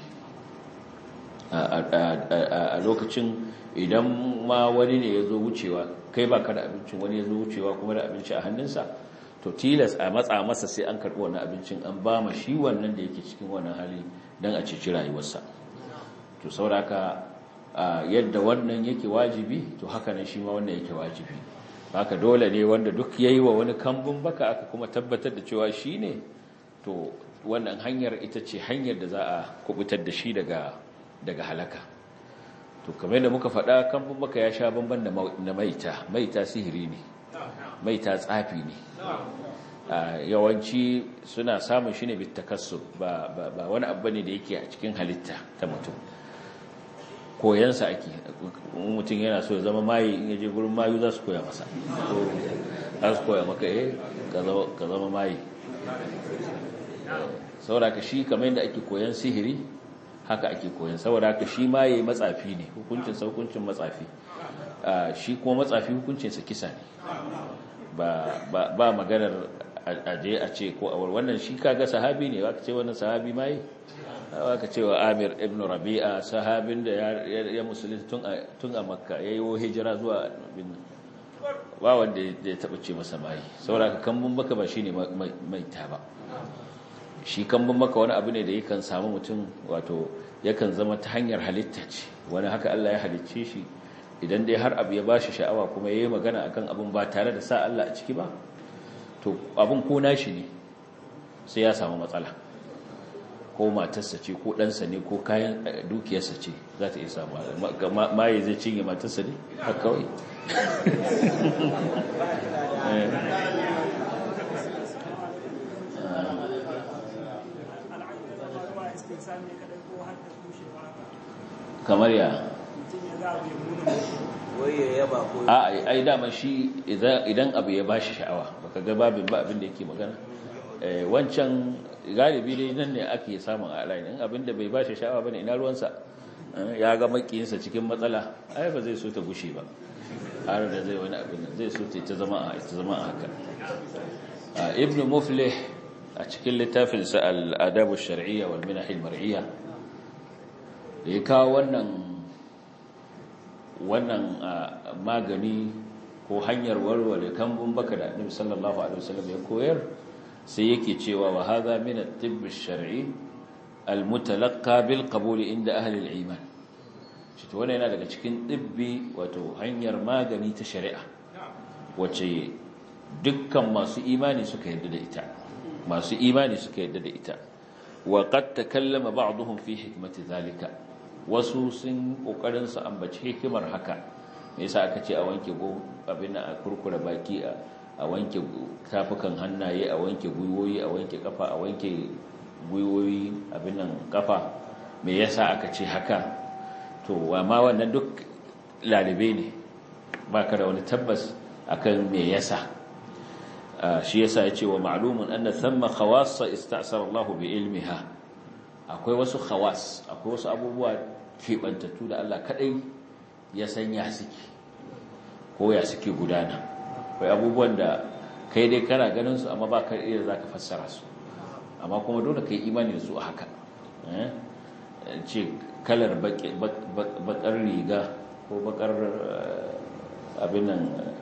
A lokacin idan ma wani ne ya zo wucewa, kai ba ka da abincin, wani ya zo wucewa kuma da abinci a hannunsa, to tilas a matsa masa sai an karɓi wannan abincin an ba ma shi wannan da yake cikin wannan hali don a ceci rayuwarsa. To sauraka yadda wannan yake wajibi, to haka nan shi ma wannan yake wajibi. Haka dole ne wanda duk ya yi wa wani kambun baka aka kuma tabbatar da cewa shi ne, to wannan hanyar ita ce hanyar da za a kubutar da shi daga daga halaka. To kamar da muka faɗa, kambun baka ya sha bamban da maita. Maita sihiri ne, maita tsafi ne. Yawanci suna samun shi ne bitakassub, ba ba wani abu ne da yake a cikin halitta ta mutum, koyansa ake. Mutum yana so ya zama mayi, in yaje gurin mayu za su koya masa, za su koya maka eh ka zama mayi. Saboda ka shi kamar yadda ake koyan sihiri haka ake koyan, saboda haka shi maye matsafi ne, hukuncin sa hukuncin matsafi, shi kuma matsafi hukuncinsa kisa ne. ba ba maganar aje a ce ko awar wannan. Shi kaga sahabi ne, aka ce wannan sahabi mai aka ce wa Amir ibn Rabi'a, sahabin da ya musulunta tun a tun a Makka, yayi hijira zuwa bin, ba wanda ya taba ce masa mai. saboda kambun baka ba shine mai ta ba. Shi kambun baka wani abu ne da yakan samu mutum, wato yakan zama ta hanyar halitta ce, wani haka Allah ya halicce shi. Idan dai har abu ya bashi sha'awa kuma yayi magana akan abun ba tare da sa Allah a ciki ba, to abun ko nashi ne sai ya samu matsala, ko matarsa ce ko ɗansa ne ko kayan dukiyarsa ce za ta iya samu maye. Zai cinye matarsa ne haka kawai. Kamar ya a ai dama shi idan abu ya bashi sha'awa, baka ga babin ba abin da yake magana. Wancan galibi dai nan ne ake samun alaini, in abin da bai bashi sha'awa bane ina ruwansa, ya ga makiyinsa cikin matsala ai ba zai so ta gushe ba. har da zai wani abin nan zai so ta zama a ta zama a haka ibn muflih a cikin littafin sa al-adab ash-shar'iyya wal minah al-mar'iyya da ya kawo wannan wannan magani ko hanyar warware kambun baka da Annabi sallallahu alaihi wasallam ya koyar sai yake cewa wa hadha min at-tibb ash-shar'i al-mutalaqqa bil qabul inda ahli al-iman shi to wannan yana daga cikin tibbi wato hanyar magani ta shari'a wace dukkan masu imani suka yarda da ita masu imani suka yarda da ita wa qad takallama ba'dhum fi hikmati zalika wasu sun kokarin su ambaci hikimar haka me yasa aka ce a wanke go abin a kurkura baki a wanke tafukan hannaye a wanke gwiwoyi a wanke kafa a wanke gwiwoyi abin nan kafa me yasa aka ce haka to amma wannan duk lalibe ne baka da wani tabbas akan me yasa shi yasa yace wa ma'lumun anna thamma khawas ista'sara Allah bi ilmiha akwai wasu khawas akwai wasu abubuwa kebantattu da Allah kadai ya sanya suke ko ya suke gudana akwai abubuwan da kai dai kana ganin su amma ba ka iya zaka fassara su amma kuma dole kai imani da su a haka eh ce kalar bakar riga ko bakar abin nan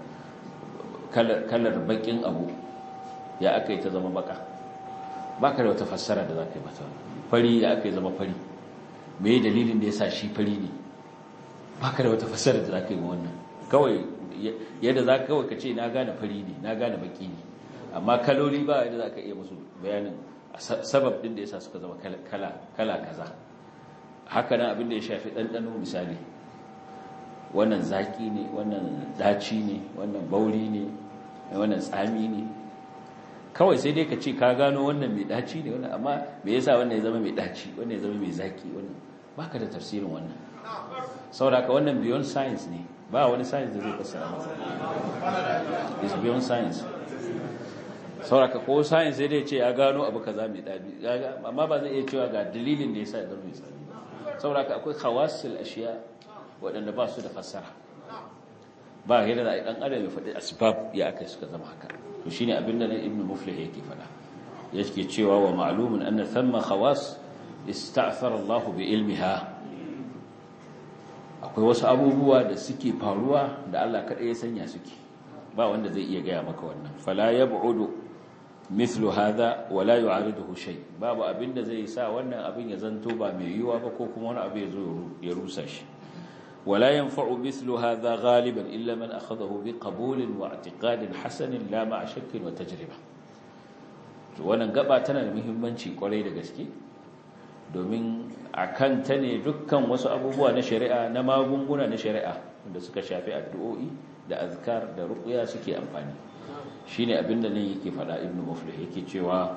kalar bakin abu ya aka yi ta zama baka baka da wata fassara da za ka yi mata fari ya aka yi zama fari me dalilin da ya sa shi fari ne baka da wata fassara da za ka yi ma wannan kawai yadda za ka kawai ka ce na gane fari ne na gane baki ne amma kaloli ba yadda za ka iya musu bayanin sabab din da ya sa suka zama kala kaza haka nan abin da ya shafi ɗanɗano misali wannan zaki ne wannan daci ne wannan bauri ne wannan tsami ne kawai sai dai ka ce ka gano wannan mai daci ne wannan amma me yasa wannan ya zama mai daci wannan ya zama mai zaki wannan baka da tafsirin wannan saboda ka wannan beyond science ne ba wani science da zai fassara masa is beyond science saboda ka ko science sai dai ce ya gano abu kaza mai dadi amma ba zai iya cewa ga dalilin da yasa ya zama mai tsami saboda ka akwai khawasil ashiya waɗanda ba su da fassara ba yadda da ɗan adam ya faɗi asbab ya aka suka zama haka to shine abin da ibn muflih yake faɗa yake cewa wa ma'lumun anna thamma khawas ista'thara Allah bi ilmiha akwai wasu abubuwa da suke faruwa da Allah kadai ya sanya suke ba wanda zai iya gaya maka wannan fala yab'udu mithlu hadha wa la yu'ariduhu shay babu abin da zai sa wannan abin ya zanto ba mai yiwa ba ko kuma wani abu ya zo ya rusa shi ولا ينفع مثل هذا غالبا إلا من أخذه بقبول واعتقاد حسن لا مع شك وتجربة wannan gaba tana da muhimmanci kwarai da gaske domin akan ta ne dukkan wasu abubuwa na shari'a na magunguna na shari'a da suka shafi addu'o'i da azkar da ruqya suke amfani shine abinda nan yake fada ibnu muflih yake cewa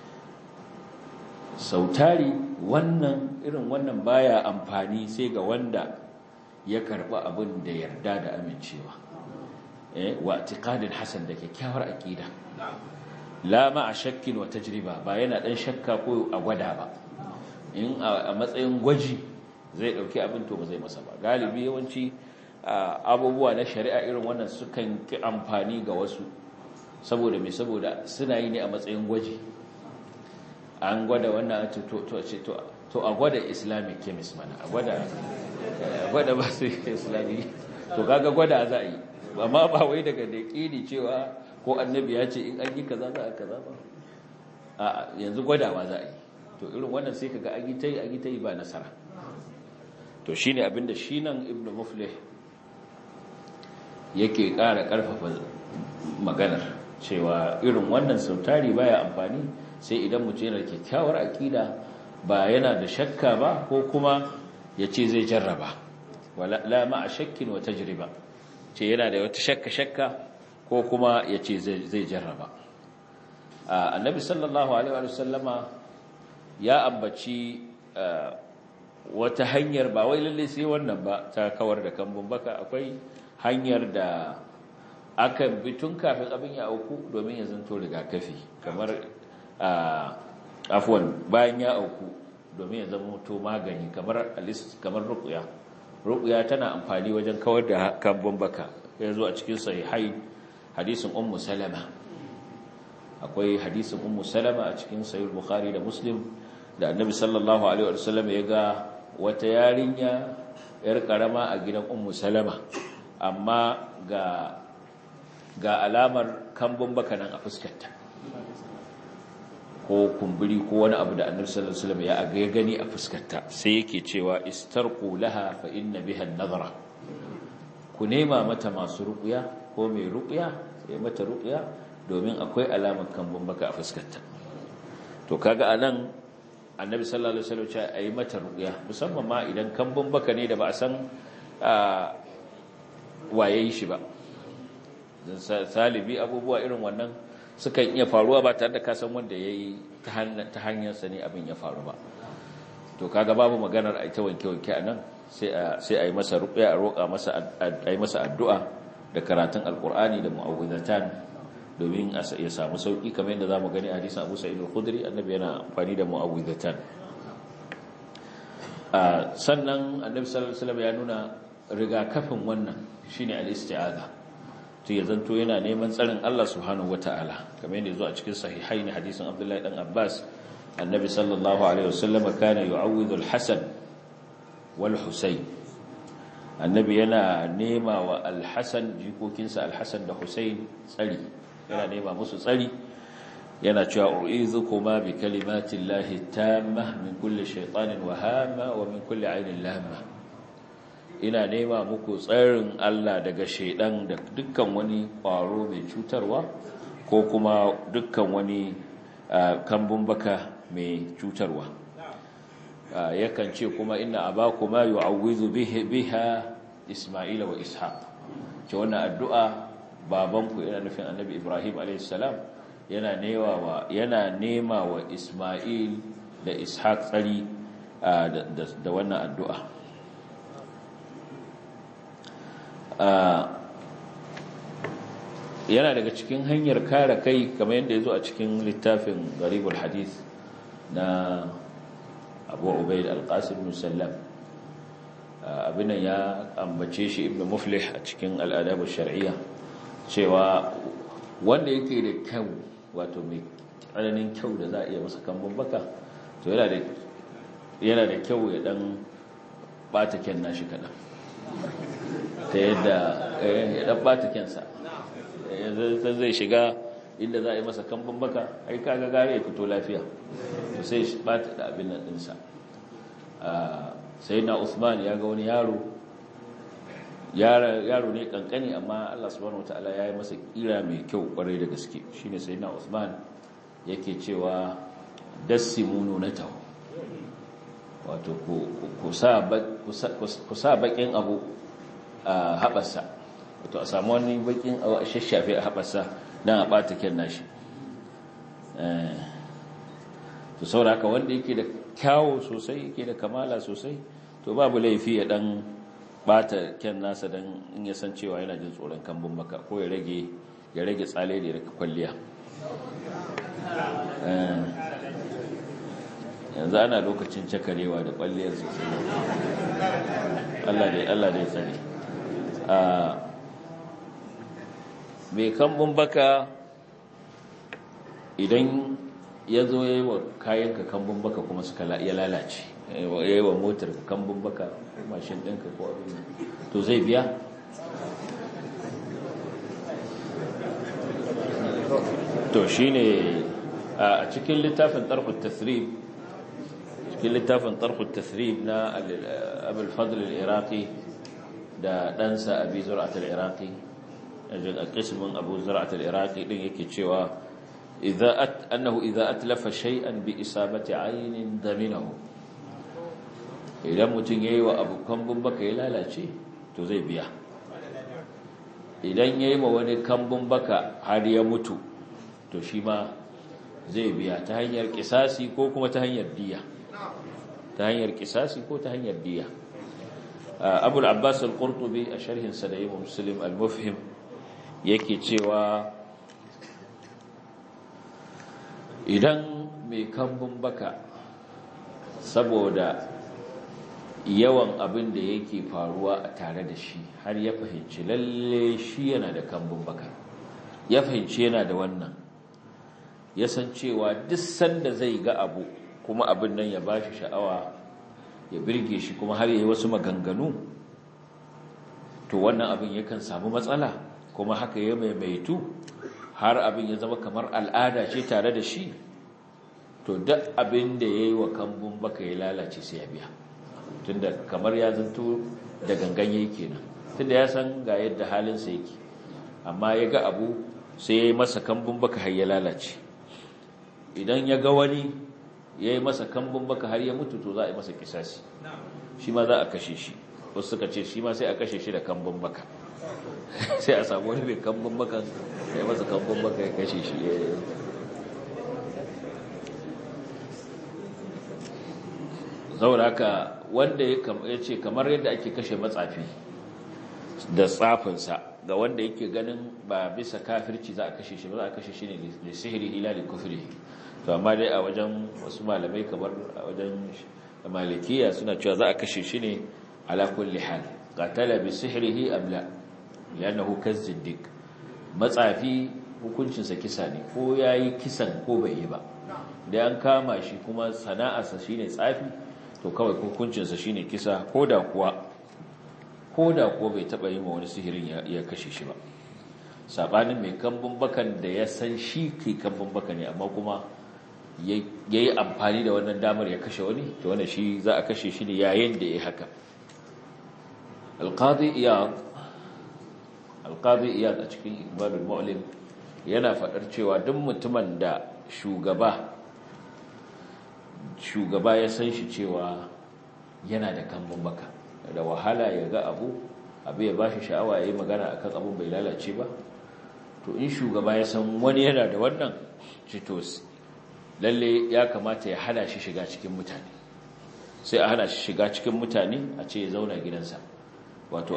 sautari wannan irin wannan baya amfani sai ga wanda ya karba abin da yarda da amincewa eh wa i'tiqadin hasan da kyakkyawar aqida la ma shakkin wa tajriba ba yana dan shakka ko a gwada ba in a matsayin gwaji zai dauki abin to ba zai masa ba galibi yawanci abubuwa na shari'a irin wannan sukan ki amfani ga wasu saboda me saboda suna yi ne a matsayin gwaji an gwada wannan to to to to a gwada islamic chemist mana a gwada gwada ba su islami to kaga gwada za a yi amma ba wai daga da kini cewa ko annabi ya ce in an yi kaza za a kaza ba a yanzu gwadawa za a yi to irin wannan sai kaga an yi tayi an yi tayi ba nasara to shine abinda shi nan ibnu muflih yake ƙara ƙarfafa maganar cewa irin wannan sautari baya amfani sai idan mutum yana kyakkyawar aqida ba yana da shakka ba ko kuma ya ce zai jarraba la ma'a shakkin wa tajriba ce yana da wata shakka-shakka ko kuma ya ce zai jarraba annabi sallallahu alaihi wa sallama ya ambaci wata hanyar ba wai lalle sai wannan ba ta kawar da kambun baka akwai hanyar da aka bi tun kafin abin ya auku domin ya zanto rigakafi kamar afwan bayan ya auku domin ya zama to magani kamar kamar ruqya ruqya tana amfani wajen kawar da kambun baka ya zo a cikin sahihai hadisin ummu salama akwai hadisin ummu salama a cikin sahih bukhari da muslim da annabi sallallahu alaihi wasallam ya ga wata yarinya yar karama a gidan ummu salama amma ga ga alamar kambun baka nan a fuskarta ko kumburi ko wani abu da annabi sallallahu alaihi wasallam ya ga gani a fuskarta sai yake cewa istarqu laha fa inna biha an-nadhra ku nema mata masu ruqya ko mai ruqya sai mata ruqya domin akwai alamar kambun baka a fuskarta to kaga anan annabi sallallahu alaihi wasallam ya ayi mata ruqya musamman ma idan kambun baka ne da ba a san waye shi ba dan salibi abubuwa irin wannan sukan iya faruwa ba tare da kasan wanda yayi ta hanyar sa ne abin ya faru ba to kaga babu maganar ai ta wanke wanke anan sai a sai ai masa ruqya a roƙa masa ai masa addu'a da karatun alqur'ani da mu'awwidatan domin ya samu sauki kamar yadda zamu gani a hadisin Abu Sa'id al-Khudri annabi yana amfani da mu'awwidatan sannan annabi sallallahu alaihi wasallam ya nuna rigakafin wannan shine al-isti'aza to ya zanto yana neman tsarin Allah subhanahu wataala kamar yadda yazo a cikin sahihain hadisin Abdullah dan Abbas annabi sallallahu alaihi wasallam kana yu'awwidhu al-Hasan wal Husayn annabi yana nema wa al-Hasan jikokinsa al-Hasan da Husayn tsari yana nema musu tsari yana cewa u'izukuma bi kalimatillahi tammah min kulli shaytanin wahama wa min kulli 'ainin lamma ina nema muku tsarin Allah daga shaidan da dukkan wani ƙwaro mai cutarwa ko kuma dukkan wani kambun baka mai cutarwa yakan ce kuma inna abakuma yu'awwizu biha Isma'ila wa Ishaq ce wannan addu'a babanku yana nufin Annabi Ibrahim alayhis salam yana nema wa yana nema wa Isma'il da Ishaq tsari da wannan addu'a yana daga cikin hanyar kare kai kamar yadda ya zo a cikin littafin Gharibul Hadith na Abu Ubayd al-Qasim bin Sallam abinan ya ambace shi Ibn Muflih a cikin al-Adab ash-Shar'iyya cewa wanda yake da kyau wato mai tsananin kyau da za a iya masa kambun baka to yana da yana da kyau ya dan bata kyan nashi kadan ta yadda ya dan bata kyansa yanzu zai shiga inda za a yi masa kambun baka ai kaga gare ya fito lafiya to sai shi bata da abin nan dinsa sayyidina Uthman ya ga wani yaro yaro ne kankani amma Allah subhanahu wataala ya yi masa kira mai kyau kwarai da gaske shine sayyidina Uthman yake cewa dassimu natahu wato ku ku sa ku sa bakin abu a habarsa wato a samu wani bakin abu a shashafe a habarsa dan a bata kyan nashi eh to saboda haka wanda yake da kyawu sosai yake da kamala sosai to babu laifi ya dan bata kyan nasa dan in ya san cewa yana jin tsoron kambun baka ko ya rage ya rage tsale da ya kwalliya yanzu ana lokacin cakarewa da kwalliyar sosai Allah dai Allah dai tsare a mai kambun baka idan ya zo ya yi wa kayanka kambun baka kuma suka ya lalace ya yi wa motar kambun baka mashin ɗinka ko abin to zai biya to shi ne a cikin littafin tarhut tathrib cikin littafin tarhut tathrib na abul fadl al-iraqi da ɗansa abi zur'at al-iraqi a ƙismin abu zur'at al-iraqi ɗin yake cewa idza at annahu idza atlafa shay'an bi isabati aynin daminahu idan mutum yayi wa abu kambun baka ya lalace to zai biya idan yayi wa wani kambun baka har ya mutu to shi ma zai biya ta hanyar kisasi ko kuma ta hanyar diya ta hanyar kisasi ko ta hanyar diya Abu al-Abbas al-Qurtubi a sharhin sa da Muslim al-Mufhim yake cewa idan mai kambun baka saboda yawan abin da yake faruwa a tare da shi har ya fahimci lalle shi yana da kambun baka, ya fahimci yana da wannan, ya san cewa duk sanda zai ga abu kuma abin nan ya bashi sha'awa ya birge shi kuma har yayi wasu maganganu, to wannan abin yakan samu matsala, kuma haka ya maimaitu har abin ya zama kamar al'ada ce tare da shi, to duk abin da yayi wa kambun baka ya lalace sai ya biya, tunda kamar ya zanto da gangan yake kenan, tunda ya san ga yadda halinsa yake, amma ya ga abu sai ya yi masa kambun baka har ya lalace. Idan ya ga wani ya yi masa kambun baka har ya mutu, to za a yi masa kisasi, shi ma za a kashe shi. Wasu suka ce shi ma sai a kashe shi da kambun baka, sai a samu wani mai kambun baka ya masa kambun baka ya kashe shi. zaura haka wanda ya ce kamar yadda ake kashe matsafi da tsafinsa ga wanda yake ganin ba bisa kafirci za a kashe shi ba, za a kashe shi ne da sihiri ila da kufri. To amma dai a wajen wasu malamai kamar a wajen malikiya suna cewa za a kashe shi ne ala kulli hal, qatala bi sihrihi am la, li'annahu kazzindiq. Matsafi hukuncinsa kisa ne, ko yayi kisan ko bai yi ba, da an kama shi kuma sana'arsa shine tsafi, to kawai hukuncinsa shine kisa, koda kuwa koda kuwa bai taba yi ma wani sihirin ya kashe shi ba. Sabanin mai kambun bakan da ya san shi ke kambun baka ne, amma kuma yayi amfani da wannan damar ya kashe wani, to wannan shi za a kashe shi ne yayin da yayi haka. Al-Qadi Iyad Al-Qadi Iyad a cikin Iqbalul Mu'lim yana faɗar cewa duk mutumin da shugaba shugaba ya san shi cewa yana da kambun baka, da wahala ya ga abu abu ya bashi sha'awa ya yi magana akan abun bai lalace ba, to in shugaba ya san wani yana da wannan citos, lalle ya kamata ya hana shi shiga cikin mutane, sai a hana shi shiga cikin mutane, a ce ya zauna gidansa, wato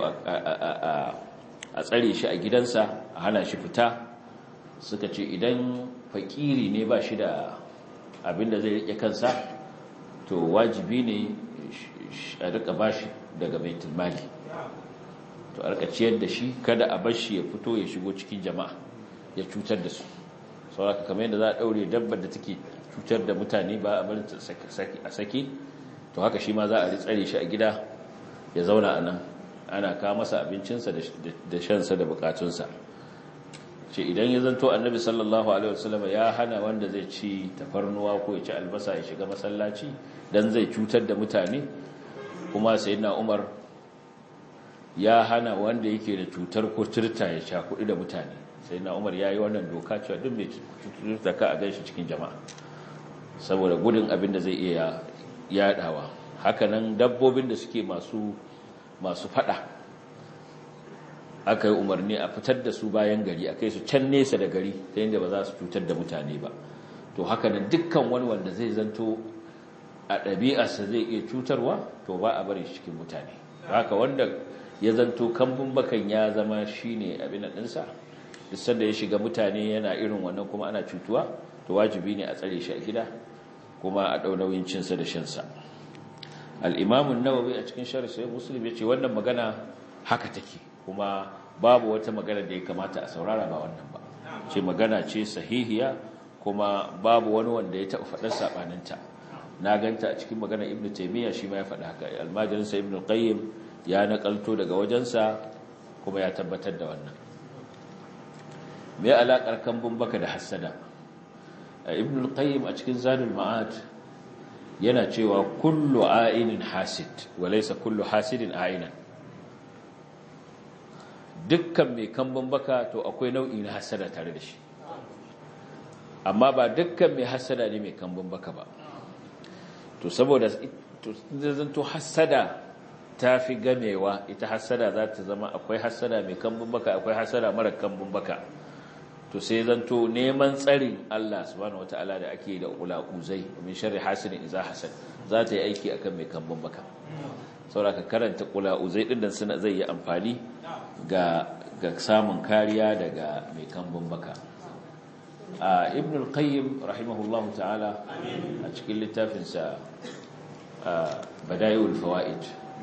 a tsare shi a gidansa, a hana shi fita. Suka ce idan fakiri ne ba shi da abin da zai rike kansa, to wajibi ne a rika bashi daga baitul mali, to a rika ciyar da shi, kada a bar shi ya fito ya shigo cikin jama'a ya cutar da su. saboda kamar yadda za a daure dabbar da take cutar da mutane ba a barin ta a sake, to haka shi ma za a tsare shi a gida ya zauna a nan, ana kawo masa abincinsa da shansa da bukatunsa. ce idan ya zanto annabi sallallahu alaihi wasallam ya hana wanda zai ci tafarnuwa ko ya ci albasa ya shiga masallaci dan zai cutar da mutane, kuma sayyidina Umar ya hana wanda yake da cutar kuturta ya sha kudi da mutane. Sayyidina Umar yayi wannan doka cewa duk mai cutar ka a ganshi cikin jama'a, saboda gudun abin da zai iya yadawa. Hakanan dabbobin da suke masu masu fada, aka yi umarni a fitar da su bayan gari, a kai su can nesa da gari ta yadda ba za su cutar da mutane ba. To haka nan dukkan wani wanda zai zanto a ɗabi'arsa zai iya cutarwa, to ba a bari cikin mutane. Haka wanda ya zanto kambun bakan ya zama shi ne abin ɗinsa, duk sanda ya shiga mutane yana irin wannan kuma ana cutuwa, to wajibi ne a tsare shi a gida kuma a ɗau nauyin cinsa da shansa. Al-Imam an-Nawawi a cikin Sharh Sahih Muslim ya ce wannan magana haka take, kuma babu wata magana da ya kamata a saurara ba wannan ba, ce magana ce sahihiya, kuma babu wani wanda ya taɓa faɗar saɓaninta. Na ganta a cikin magana Ibn Taymiyyah, shi ma ya faɗa haka. Almajirinsa Ibn Qayyim ya naƙalto daga wajensa kuma ya tabbatar da wannan. Me alaƙar kambun baka da hassada? Ibn Qayyim a cikin Zadul Ma'ad yana cewa kullu a'inin hasid wa laysa kullu hasidin a'inan. Dukkan mai kambun baka to akwai nau'i na hasada tare da shi, amma ba dukkan mai hasada ne mai kambun baka ba. To saboda to hasada ta fi gamewa, ita hasada za ta zama akwai hasada mai kambun baka, akwai hasada mara kambun baka. To sai zanto neman tsarin Allah subhanahu wataala da ake da ulaquzai min sharri hasidin idza hasad za ta yi aiki akan mai kambun baka. Saboda ka karanta ulaquzai din nan suna zai yi amfani ga ga samun kariya daga mai kambun baka. Ibn al-Qayyim rahimahullahu ta'ala a cikin littafinsa Bada'iul Fawaid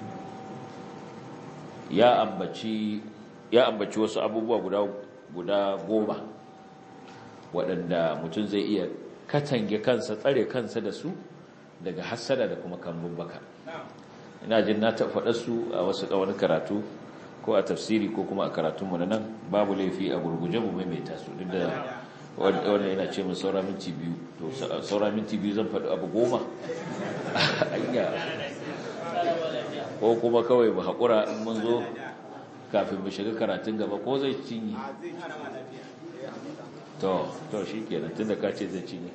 ya ambaci ya ambaci wasu abubuwa guda guda goma waɗanda mutum zai iya katange kansa tsare kansa da su daga hassada da kuma kambun baka. Ina jin na faɗa su a wasu wani karatu ko a tafsiri ko kuma a karatunmu na nan, babu laifi a gurguje mu maimaita su duk da wanda yana ce min saura minti biyu, to saura minti biyu zan faɗi abu goma ayya, ko kuma kawai ba haƙura in mun zo kafin mu shiga karatun gaba ko zai cinye. to to shi kenan tunda ka ce zai cinye.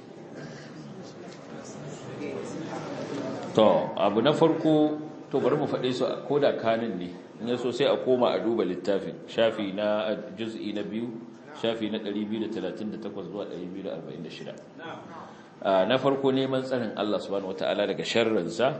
to abu na farko, to bari mu faɗe su ko da kanin ne, in yaso sai a koma a duba littafin shafi na juz'i na biyu shafi na ɗari biyu da talatin da takwas zuwa ɗari biyu da arba'in da shida. Na farko neman tsarin Allah subhanahu wataala daga sharrinsa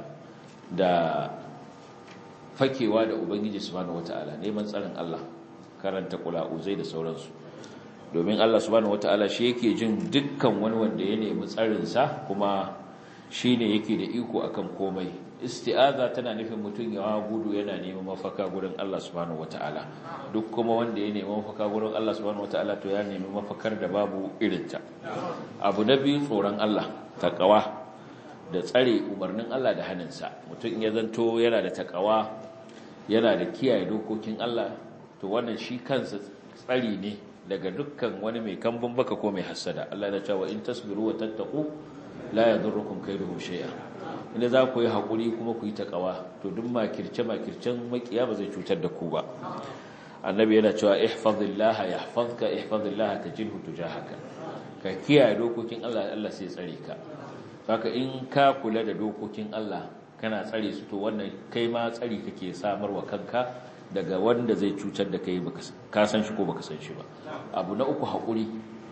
da fakewa da ubangiji subhanahu wataala, neman tsarin Allah, karanta qula'uzai da sauransu, domin Allah subhanahu wataala shi yake jin dukkan wani wanda ya nemi tsarinsa, kuma shine yake da iko akan komai. Isti'aza tana nufin mutum ya gudu yana neman mafaka gurin Allah subhanahu wataala, duk kuma wanda ya nemi mafaka gurin Allah subhanahu wataala to ya nemi mafakar da babu irinta. Abu na biyu, tsoron Allah, taqwa da tsare umarnin Allah da haninsa. Mutum ya zanto yana da taqwa, yana da kiyaye dokokin Allah, to wannan shi kansa tsari ne daga dukkan wani mai kambun baka ko mai hasada. Allah ya ce wa in tasbiru wa tattaqu la yadurrukum kayduhum shay'a. Inda za ku yi haƙuri kuma ku yi taƙawa, to duk makirce-makircen makiya ba zai cutar da ku ba. Annabi yana cewa ihfazillaha yahfazka ihfazillaha tajidhu tujahaka. Ka kiyaye dokokin Allah, Allah sai tsare ka. Haka in ka kula da dokokin Allah kana tsare su, to wannan kai ma tsari kake samarwa kanka daga wanda zai cutar da kai, ka san shi ko baka san shi ba. Abu na uku, haƙuri.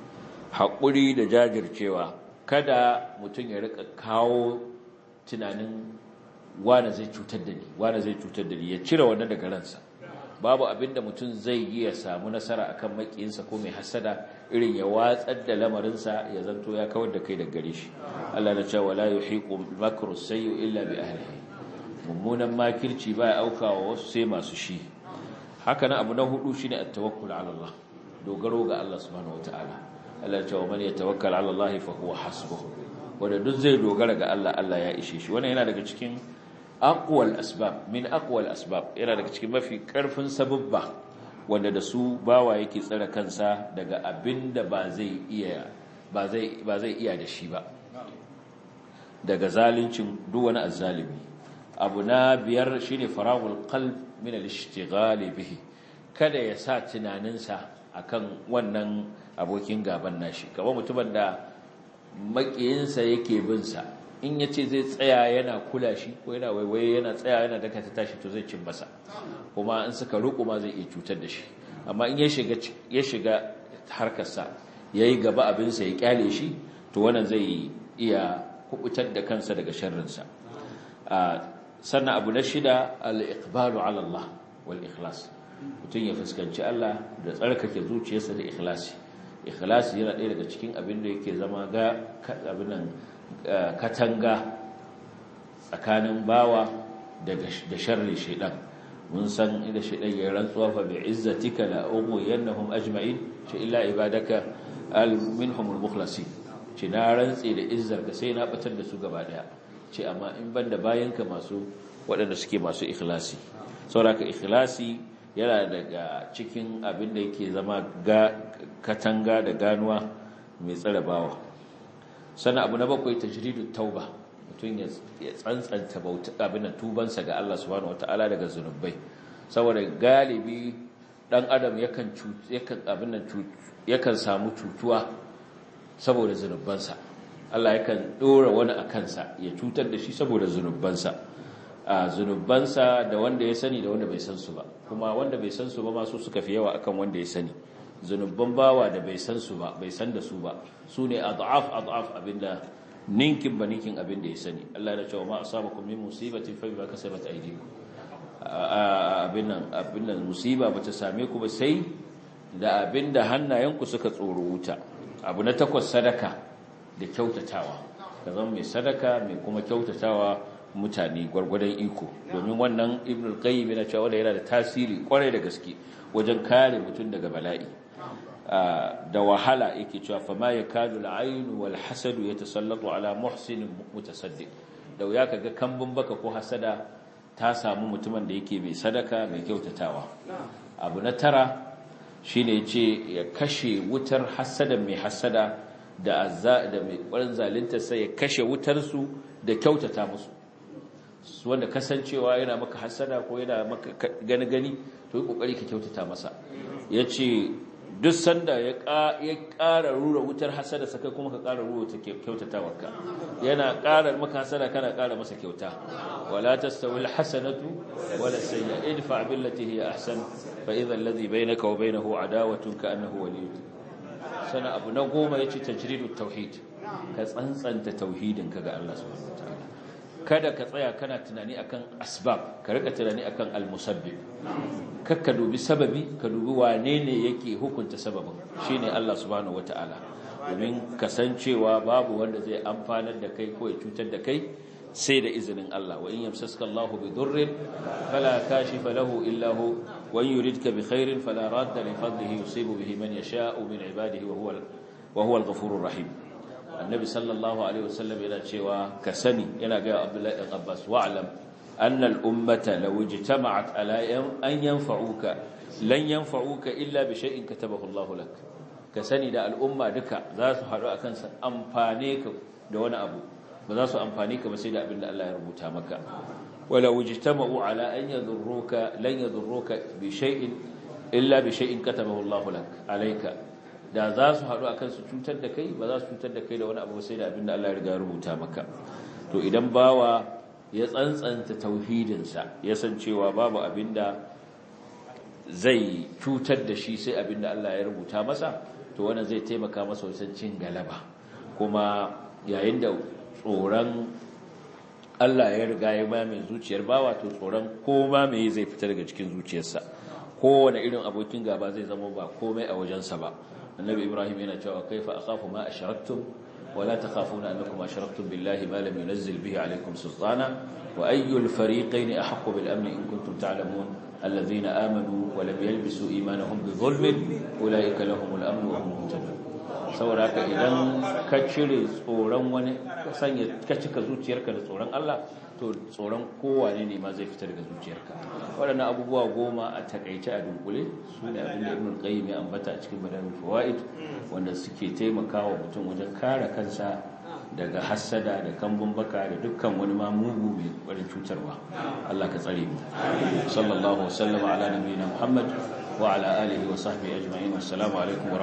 Haƙuri da jajircewa. Kada mutum ya rika kawo tunanin wane zai cutar da ni, wane zai cutar da ni, ya cire wannan daga ransa. Babu abinda mutum zai yi ya samu nasara akan makiyinsa ko mai hasada irin ya watsar da lamarinsa, ya zanto ya kawar da kai daga gare shi. Allah na ce wala yuhiqu makru sayyi illa bi ahlihi. Mummunan makirci ba ya aukawa wasu sai masu shi. Haka nan abu na hudu shine at-tawakkul ala Allah, dogaro ga Allah subhanahu wataala. Allah ya ce wa man yatawakkal ala Allah fa huwa hasbuh. Wanda duk zai dogara ga Allah, Allah ya ishe shi. Wannan yana daga cikin aqwal asbab min aqwal asbab, yana daga cikin mafi karfin sababba wanda da su bawa yake tsare kansa daga abinda ba zai iya ba zai ba zai iya da shi ba, daga zalincin duk wani azzalimi. Abu na biyar shine faragul qalb min al-ishtighal bihi. Kada ya sa tunaninsa akan wannan abokin gaban nashi, kamar mutumin da makiyinsa yake binsa, in ya ce zai tsaya yana kula shi ko yana waiwaye yana tsaya yana daka ta tashi, to zai cin masa, kuma in suka roƙo ma zai iya cutar da shi. Amma in ya shiga ya shiga harkarsa ya yi gaba abinsa ya kyale shi, to wannan zai iya kubutar da kansa daga sharrinsa. Sannan abu na shida, al-iqbalu ala Allah wal ikhlas. Mutum ya fuskanci Allah da tsarkake zuciyarsa da ikhlasi. Ikhlasi yana ɗaya daga cikin abin da yake zama ga abin nan katanga tsakanin bawa daga da sharri shaytan. Mun san inda shaytan ya rantsuwa fa bi izzatika la ughwiyannahum ajma'in, ce illa ibadaka al minhum al mukhlasin. Ce na rantsi da izzarka sai na batar da su gaba daya. Ce amma in banda bayanka masu waɗanda suke masu ikhlasi. Saboda ikhlasi yana daga cikin abin da yake zama ga katanga da ganuwa mai tsare bawa. Sannan abu na bakwai, tajridut tauba. Mutum ya tsantsanta bauta abin tubansa ga Allah subhanahu wataala daga zunubai. Saboda galibi dan adam yakan yakan abin yakan samu cutuwa saboda zunubansa. Allah yakan dora wani akan sa ya cutar da shi saboda zunubansa. A zunubansa da wanda ya sani da wanda bai san su ba, kuma wanda bai san su ba masu suka fi yawa akan wanda ya sani. Zunubban bawa da bai san su ba, bai san da su ba, su ne ad'af ad'af abinda ninkin ba ninkin abinda ya sani. Allah ya ce wa ma asabakum min musibatin fa bima kasabat aydikum. Abin nan abin nan musiba bata same ku ba sai da abinda hannayenku suka tsoro wuta. Abu na takwas, sadaka da kyautatawa. Ka zama mai sadaka mai kuma kyautatawa mutane gwargwadon iko domin wannan ibn al-qayyim yana cewa wanda yana da tasiri kwarai da gaske wajen kare mutum daga bala'i da wahala yake cewa fa ma yakadu al-ayn wal hasad yatasallatu ala muhsin mutasaddiq da wuya kaga kambun baka ko hasada ta samu mutumin da yake mai sadaka mai kyautatawa abu na tara shine yace ya kashe wutar hasada mai hasada da azza da mai ƙwarin zalunta sai ya kashe wutar su da kyautata musu wanda kasancewa yana maka hasada ko yana maka gani gani to yi kokari ka kyautata masa yace duk sanda ya ƙara rura wutar hasada saka kuma ka ƙara rura ta kyautatawarka yana ƙara maka hasada kana ƙara masa kyauta wala tastawi alhasanatu wala sayyi'a idfa billati hiya ahsan fa idha alladhi bainaka wa bainahu adawatun ka annahu waliyyun sana abu na goma yace tajridut tauhid ka tsantsanta tauhidin ka ga Allah subhanahu wataala kada ka tsaya kana tunani akan asbab ka rika tunani akan almusabbib kakka dubi sababi ka dubi wane ne yake hukunta sababin shine Allah subhanahu wataala domin kasancewa babu wanda zai amfanar da kai ko ya cutar da kai sai da izinin Allah wa in yamsaska Allahu bi durrin fala kashifa lahu illa hu wa in yuridka bi khairin fala radda li fadlihi yusibu bihi man yasha'u min ibadihi wa huwa wa huwa al-ghafurur rahim annabi sallallahu alaihi wasallam yana cewa ka sani yana ga Abdullahi ibn Abbas wa'lam anna al-ummata law ijtama'at ala an yanfa'uka lan yanfa'uka illa bi shay'in katabahu Allah lak ka sani da al'umma duka za su haɗu akan sa amfane ka da wani abu ba za su amfani ka ba sai da abin da Allah ya rubuta maka wala ijtama'u ala an yadurruka lan yadurruka bi shay'in illa bi shay'in katabahu Allah lak alayka da za su haɗu akan su cutar da kai ba za su cutar da kai da wani abu sai da abin da Allah ya riga rubuta maka to idan bawa ya tsantsanta tauhidinsa ya san cewa babu abin da zai cutar da shi sai abin da Allah ya rubuta masa to wannan zai taimaka masa wajen cin galaba kuma yayin da tsoron Allah ya riga ya ba mai zuciyar bawa to tsoron koma mai zai fita daga cikin zuciyarsa kowane irin abokin gaba zai zama ba komai a wajensa ba annabi ibrahim yana cewa kaifa akhafu ma ashraktum wala takhafuna annakum ashraktum billahi ma lam yunzil bihi alaykum sultana wa ayyul fariqayn ahqqu bil amni in kuntum ta'lamun alladhina amanu wa lam yalbisu imanahum bi dhulmin ulaika lahumul amnu wa hum muhtadun saboda haka idan ka cire tsoron wani ka sanya ka cika zuciyarka da tsoron Allah to tsoron kowane ne ma zai fita daga zuciyarka waɗannan abubuwa goma a takaice a dunkule su ne abin da Ibn Qayyim ya ambata a cikin Bada'ul Fawaid wanda suke taimakawa mutum wajen kare kansa daga hassada da kambun baka da dukkan wani ma mugu mai ƙwarin cutarwa Allah ka tsare mu sallallahu alaihi wa sallam ala nabiyina Muhammad wa ala alihi wa sahbihi ajma'in wassalamu alaikum